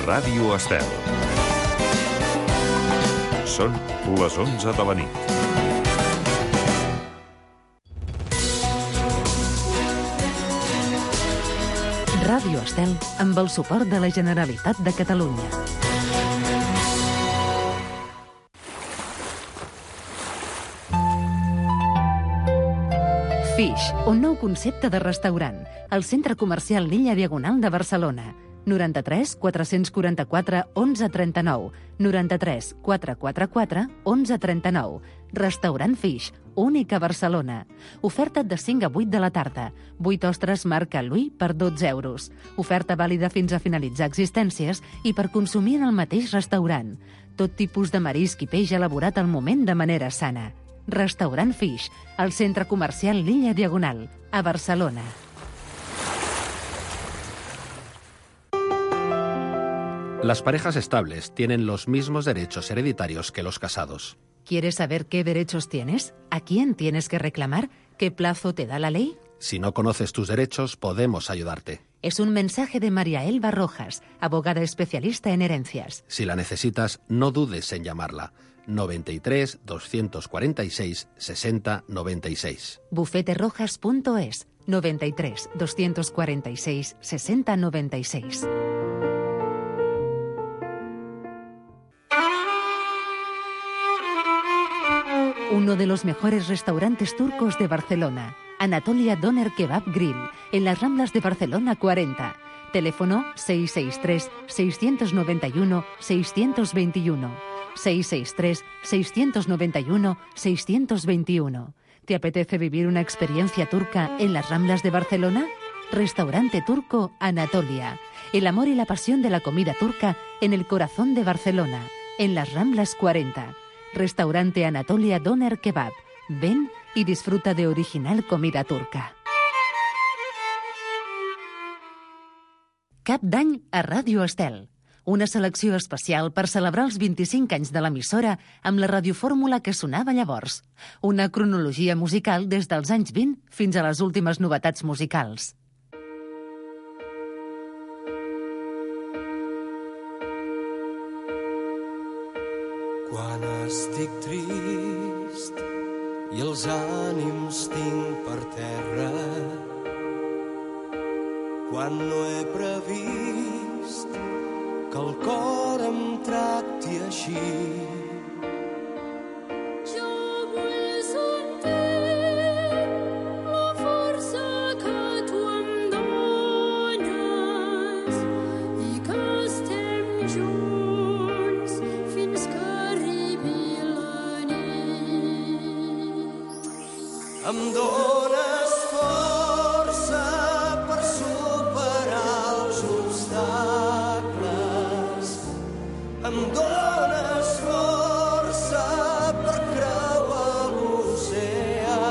Ràdio Estel. Són les 11 de la nit. Ràdio Estel, amb el suport de la Generalitat de Catalunya. Fish, un nou concepte de restaurant. Al centre comercial Lilla Diagonal de Barcelona. 93 444 1139. 93 444 1139. Restaurant Fish, únic a Barcelona. Oferta de 5 a 8 de la tarda. 8 ostres marca Louis per 12 euros. Oferta vàlida fins a finalitzar existències i per consumir en el mateix restaurant. Tot tipus de marisc i peix elaborat al moment de manera sana. Restaurant Fish, al centre comercial Lilla Diagonal, a Barcelona. Las parejas estables tienen los mismos derechos hereditarios que los casados. ¿Quieres saber qué derechos tienes? ¿A quién tienes que reclamar? ¿Qué plazo te da la ley? Si no conoces tus derechos, podemos ayudarte. Es un mensaje de María Elba Rojas, abogada especialista en herencias. Si la necesitas, no dudes en llamarla. 93 246 60 96. Bufeterojas.es 93 246 60 96. Uno de los mejores restaurantes turcos de Barcelona, Anatolia Doner Kebab Grill, en las Ramblas de Barcelona 40. Teléfono 663 691 621. 663 691 621. ¿Te apetece vivir una experiencia turca en las Ramblas de Barcelona? Restaurante turco Anatolia. El amor y la pasión de la comida turca en el corazón de Barcelona, en las Ramblas 40. Restaurante Anatolia Doner Kebab. Ven y disfruta de original comida turca. Cap d'any a Ràdio Estel. Una selecció especial per celebrar els 25 anys de l'emissora amb la radiofórmula que sonava llavors. Una cronologia musical des dels anys 20 fins a les últimes novetats musicals. Quan estic trist i els ànims tinc per terra, quan no he previst que el cor em tracti així. Jo vull sentir la força que tu em dones i que estem junts fins que arribi la nit. Em dones força per superar els obstacles. Em dones força per creuar l'oceà.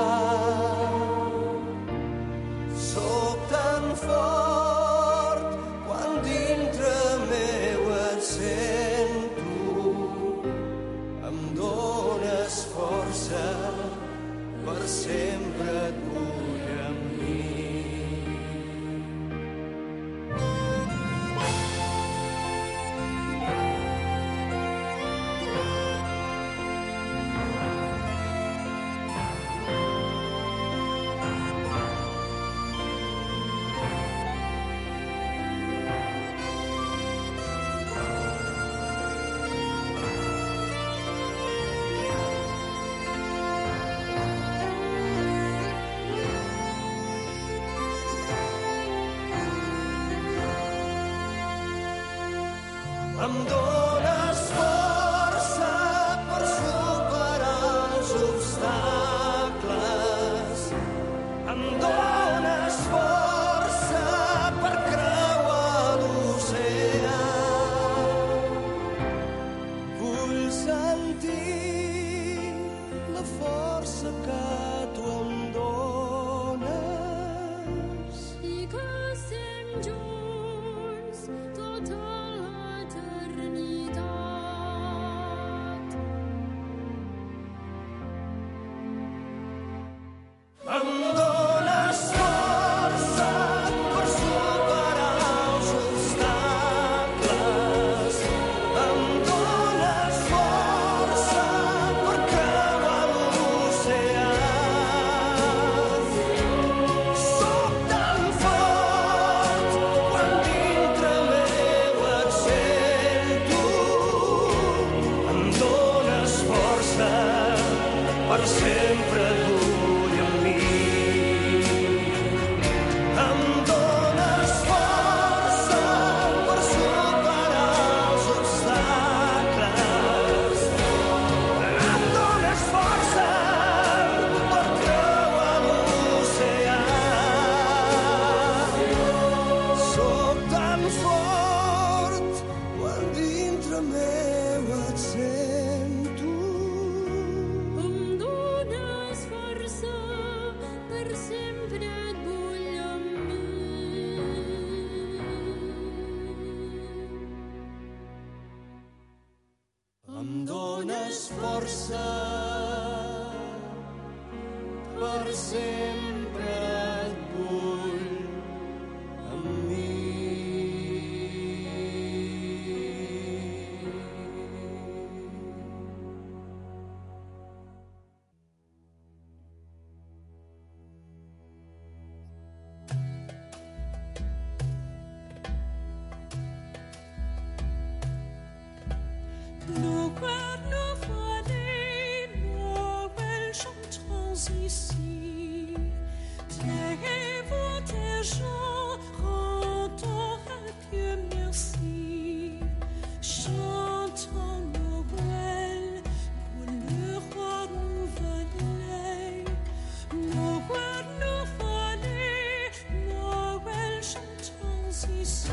Soc tan fort quan dintre meu et sento. Em dones força per sempre et vull amb mi. Em dones força per superar els obstacles. Em dones força per creuar l'oceà. Vull sentir la força que tu em dones I que estem junts tota l'eternitat. força per sempre et vull amb mi. Ici, taisez-vous des gens, rendons à Dieu merci, chantons Noël pour le roi nouveau-né, Noël nouveau-né, Noël chantons ici.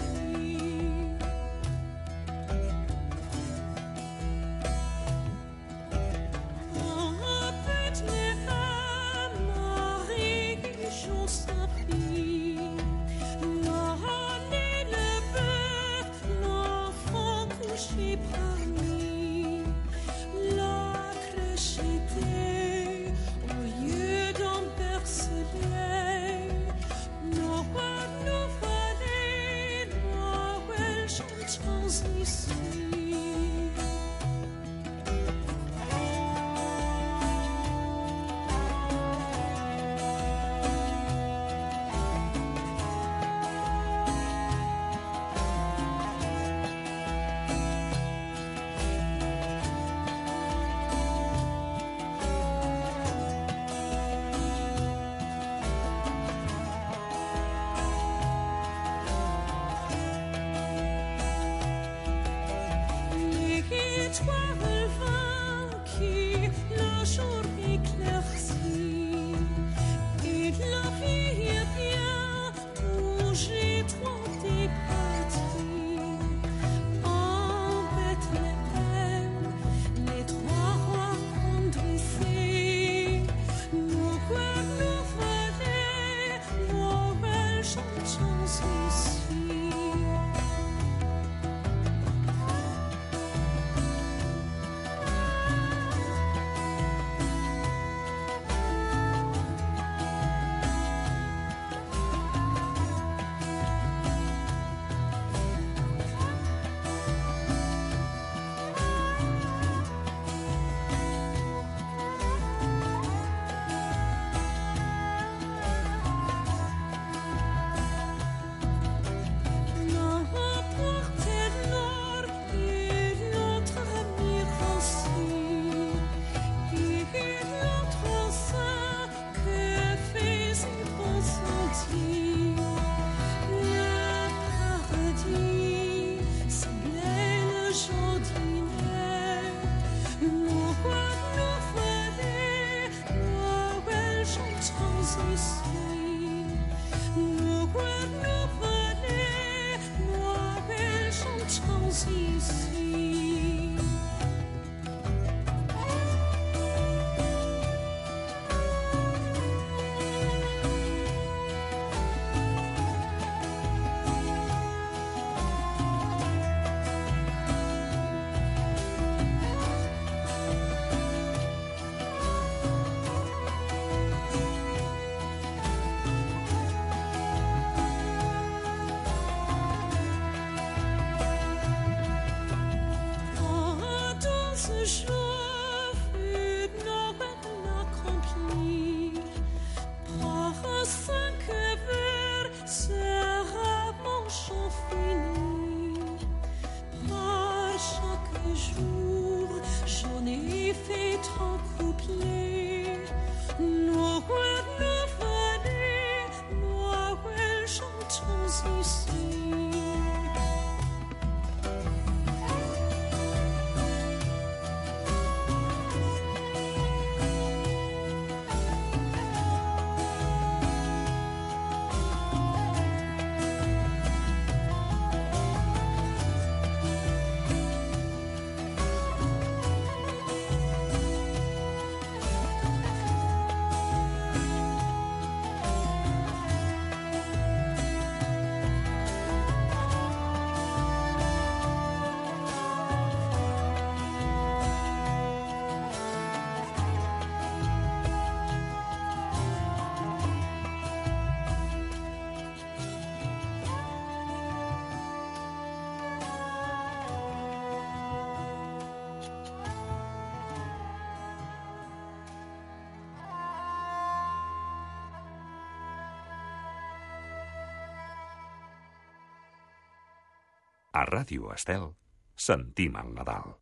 A Ràdio Estel sentim el Nadal.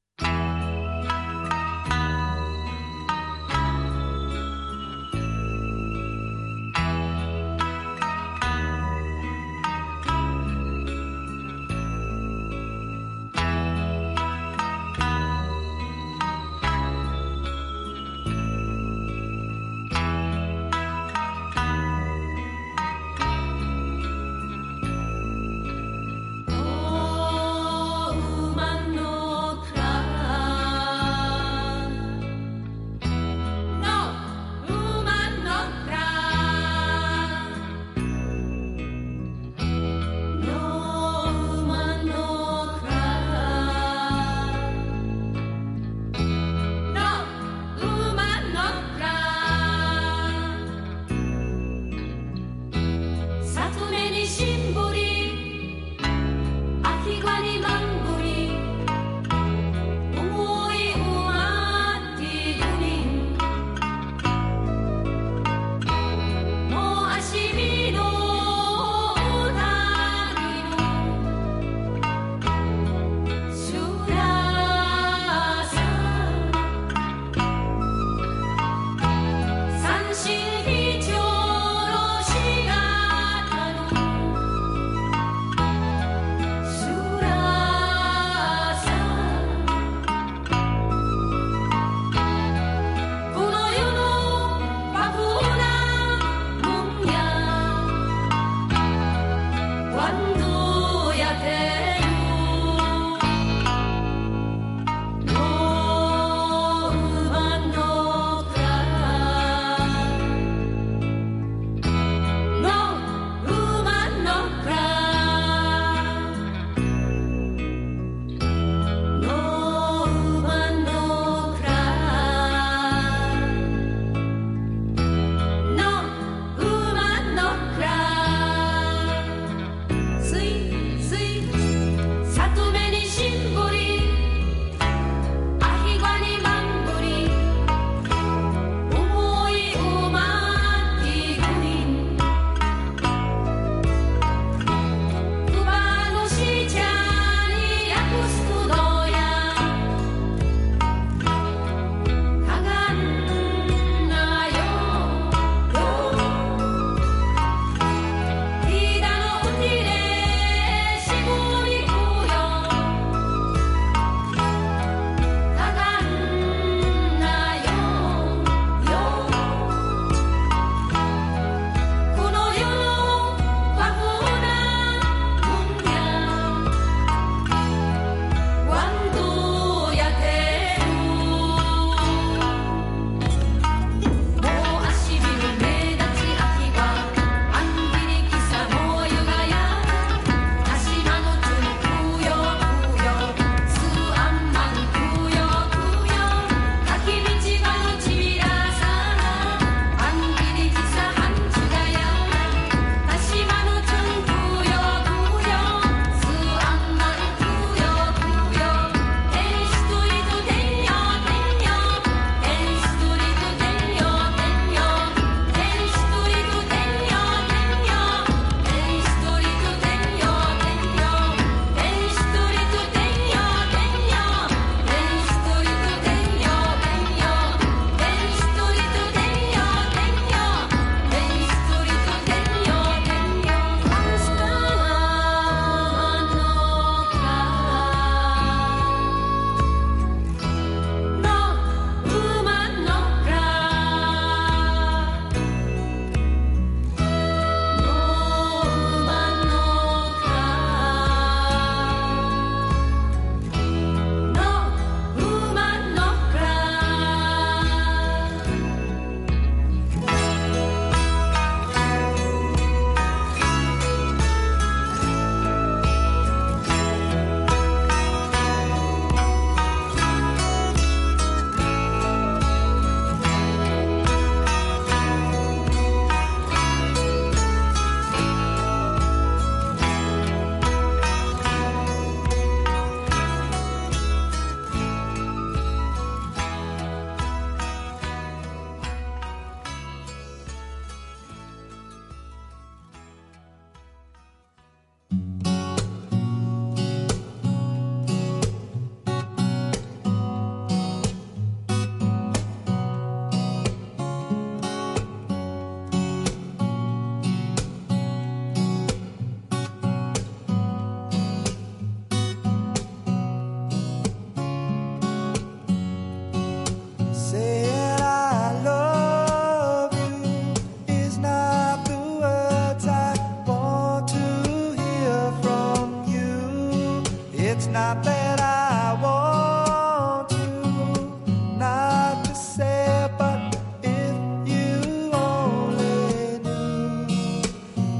Oh, man no cry.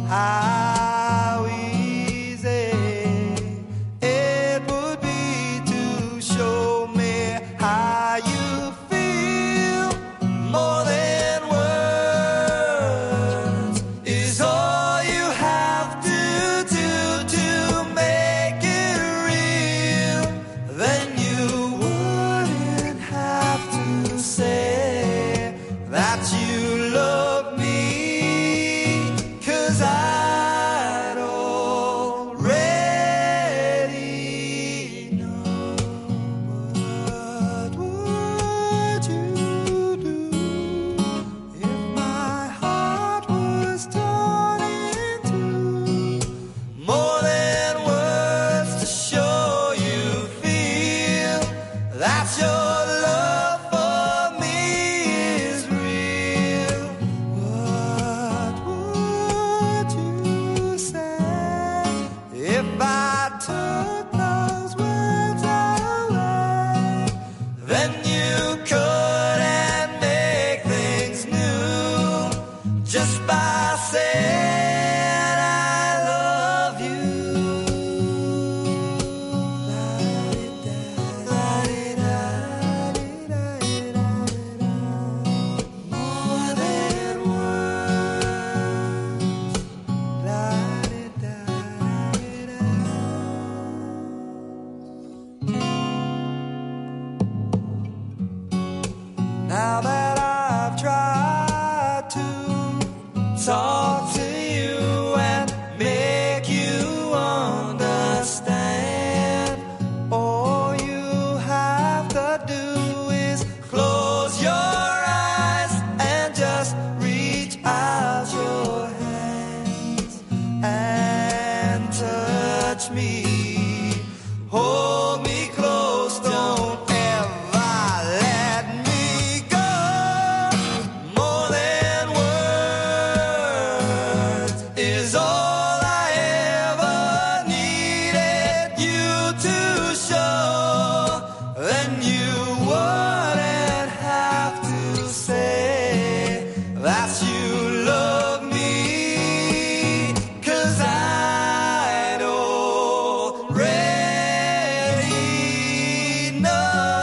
how easy it would be to show me how you feel. More than words is all you have to do to make it real. Then you wouldn't have to say that you love me, 'cause I'd already know. What would you do if my heart was torn in two? More than words to show you feel that your love for me is real. What would you say if I took those words away? Then you couldn't make things new just by saying I love you. More than now that I've tried to talk to you and make you understand, all you have to do is close your eyes and just reach out your hands and touch me. Hold me close, don't ever let me go. More than words is all I ever needed you to show. Then you wouldn't have to say that you love me, 'cause I'd already know.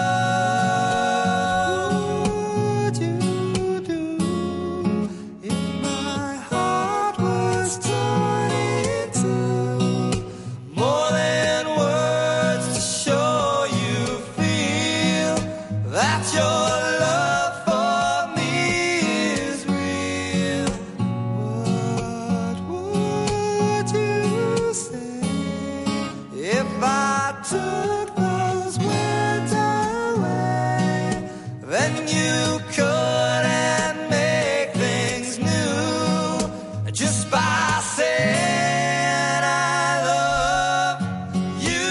What would you do if my heart was torn in two? More than words to show you feel that your love for me is real. What would you say if I took those words away? Then you couldn't make things new just by saying I love you.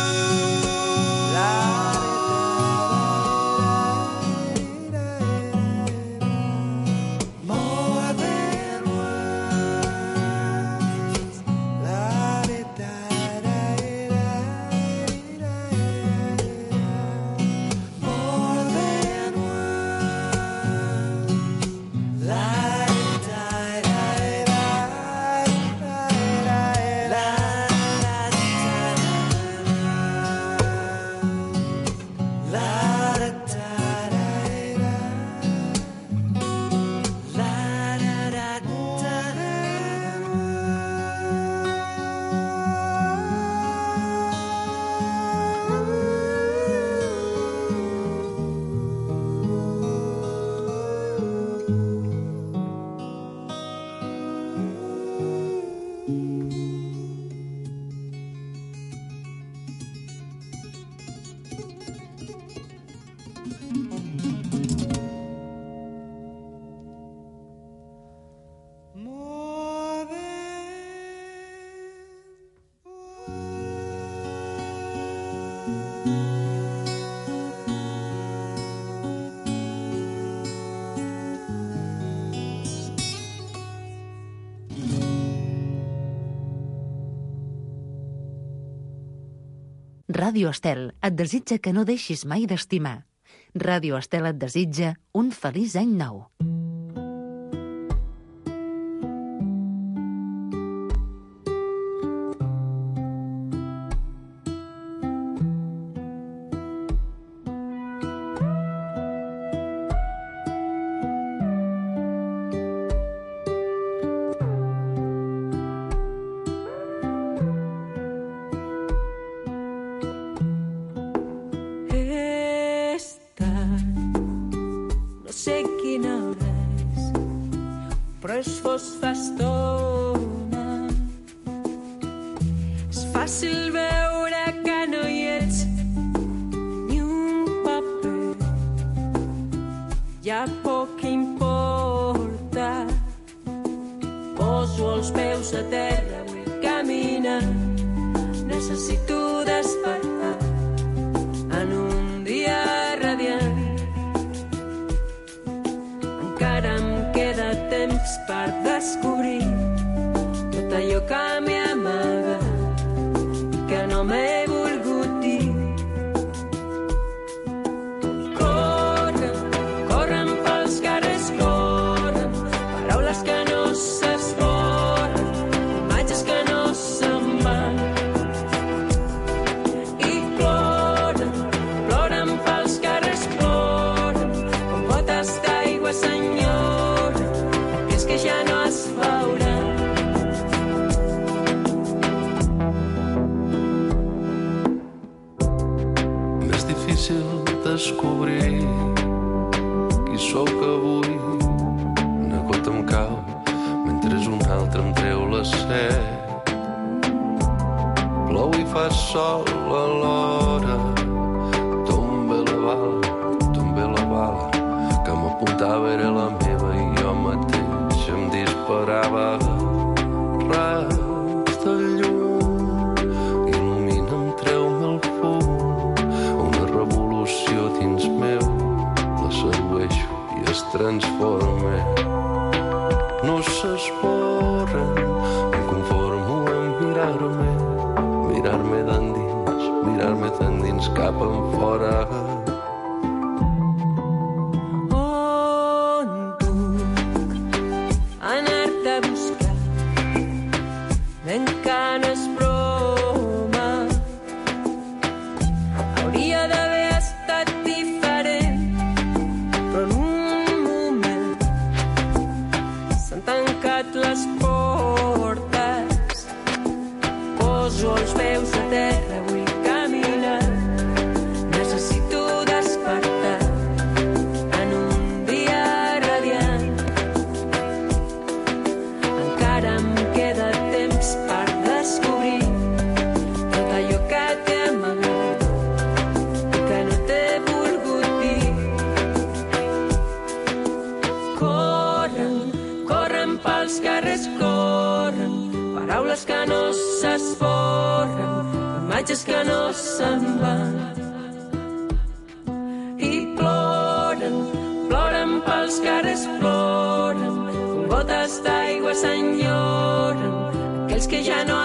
More than words. More than Ràdio Estel et desitja que no deixis mai d'estimar. Ràdio Estel et desitja un feliç any nou. és fos fa estona. És fàcil veure que no hi ets ni un paper. Ja poc importa. Poso els peus a terra, vull caminar. Necessito despertar en un dia radiant. Encara em queda temps per descobrir tot allò que m'he amagat i que no m'he volgut dir. Corren, corren pels carrers, corren, paraules que no s'esborren, imatges que no se'n van. I ploren, ploren pels carrers, ploren, com gotes d'aigua s'enyoren, aquells que ja no es veuran. M'és difícil descobrir qui sóc avui. Una gota em cau mentre una altra em treu la set. Plou i fa sol alhora. Tomba la bala que m'apuntava era la meva i jo mateix em disparava. Ras de llum il·lumina'm, treu-me el fum. Una revolució dins meu, la sedueixo i es transforma. No s'esborren, em conformo amb mirar-me d'endins cap enfora. On puc anar-te a buscar? Ben que no és broma. Hauria d'haver estat diferent, però en un moment s'han tancat les portes. Poso els peus a terra, vull caminar. Necessito despertar en un dia radiant. Encara em queda temps per descobrir tot allò que t'he amagat i que no t'he volgut dir. Corren, corren pels carrers, corren, paraules que no s'esborren, imatges que no se'n van. I ploren, ploren pels carrers, ploren, com gotes d'aigua s'enyoren, aquells que ja no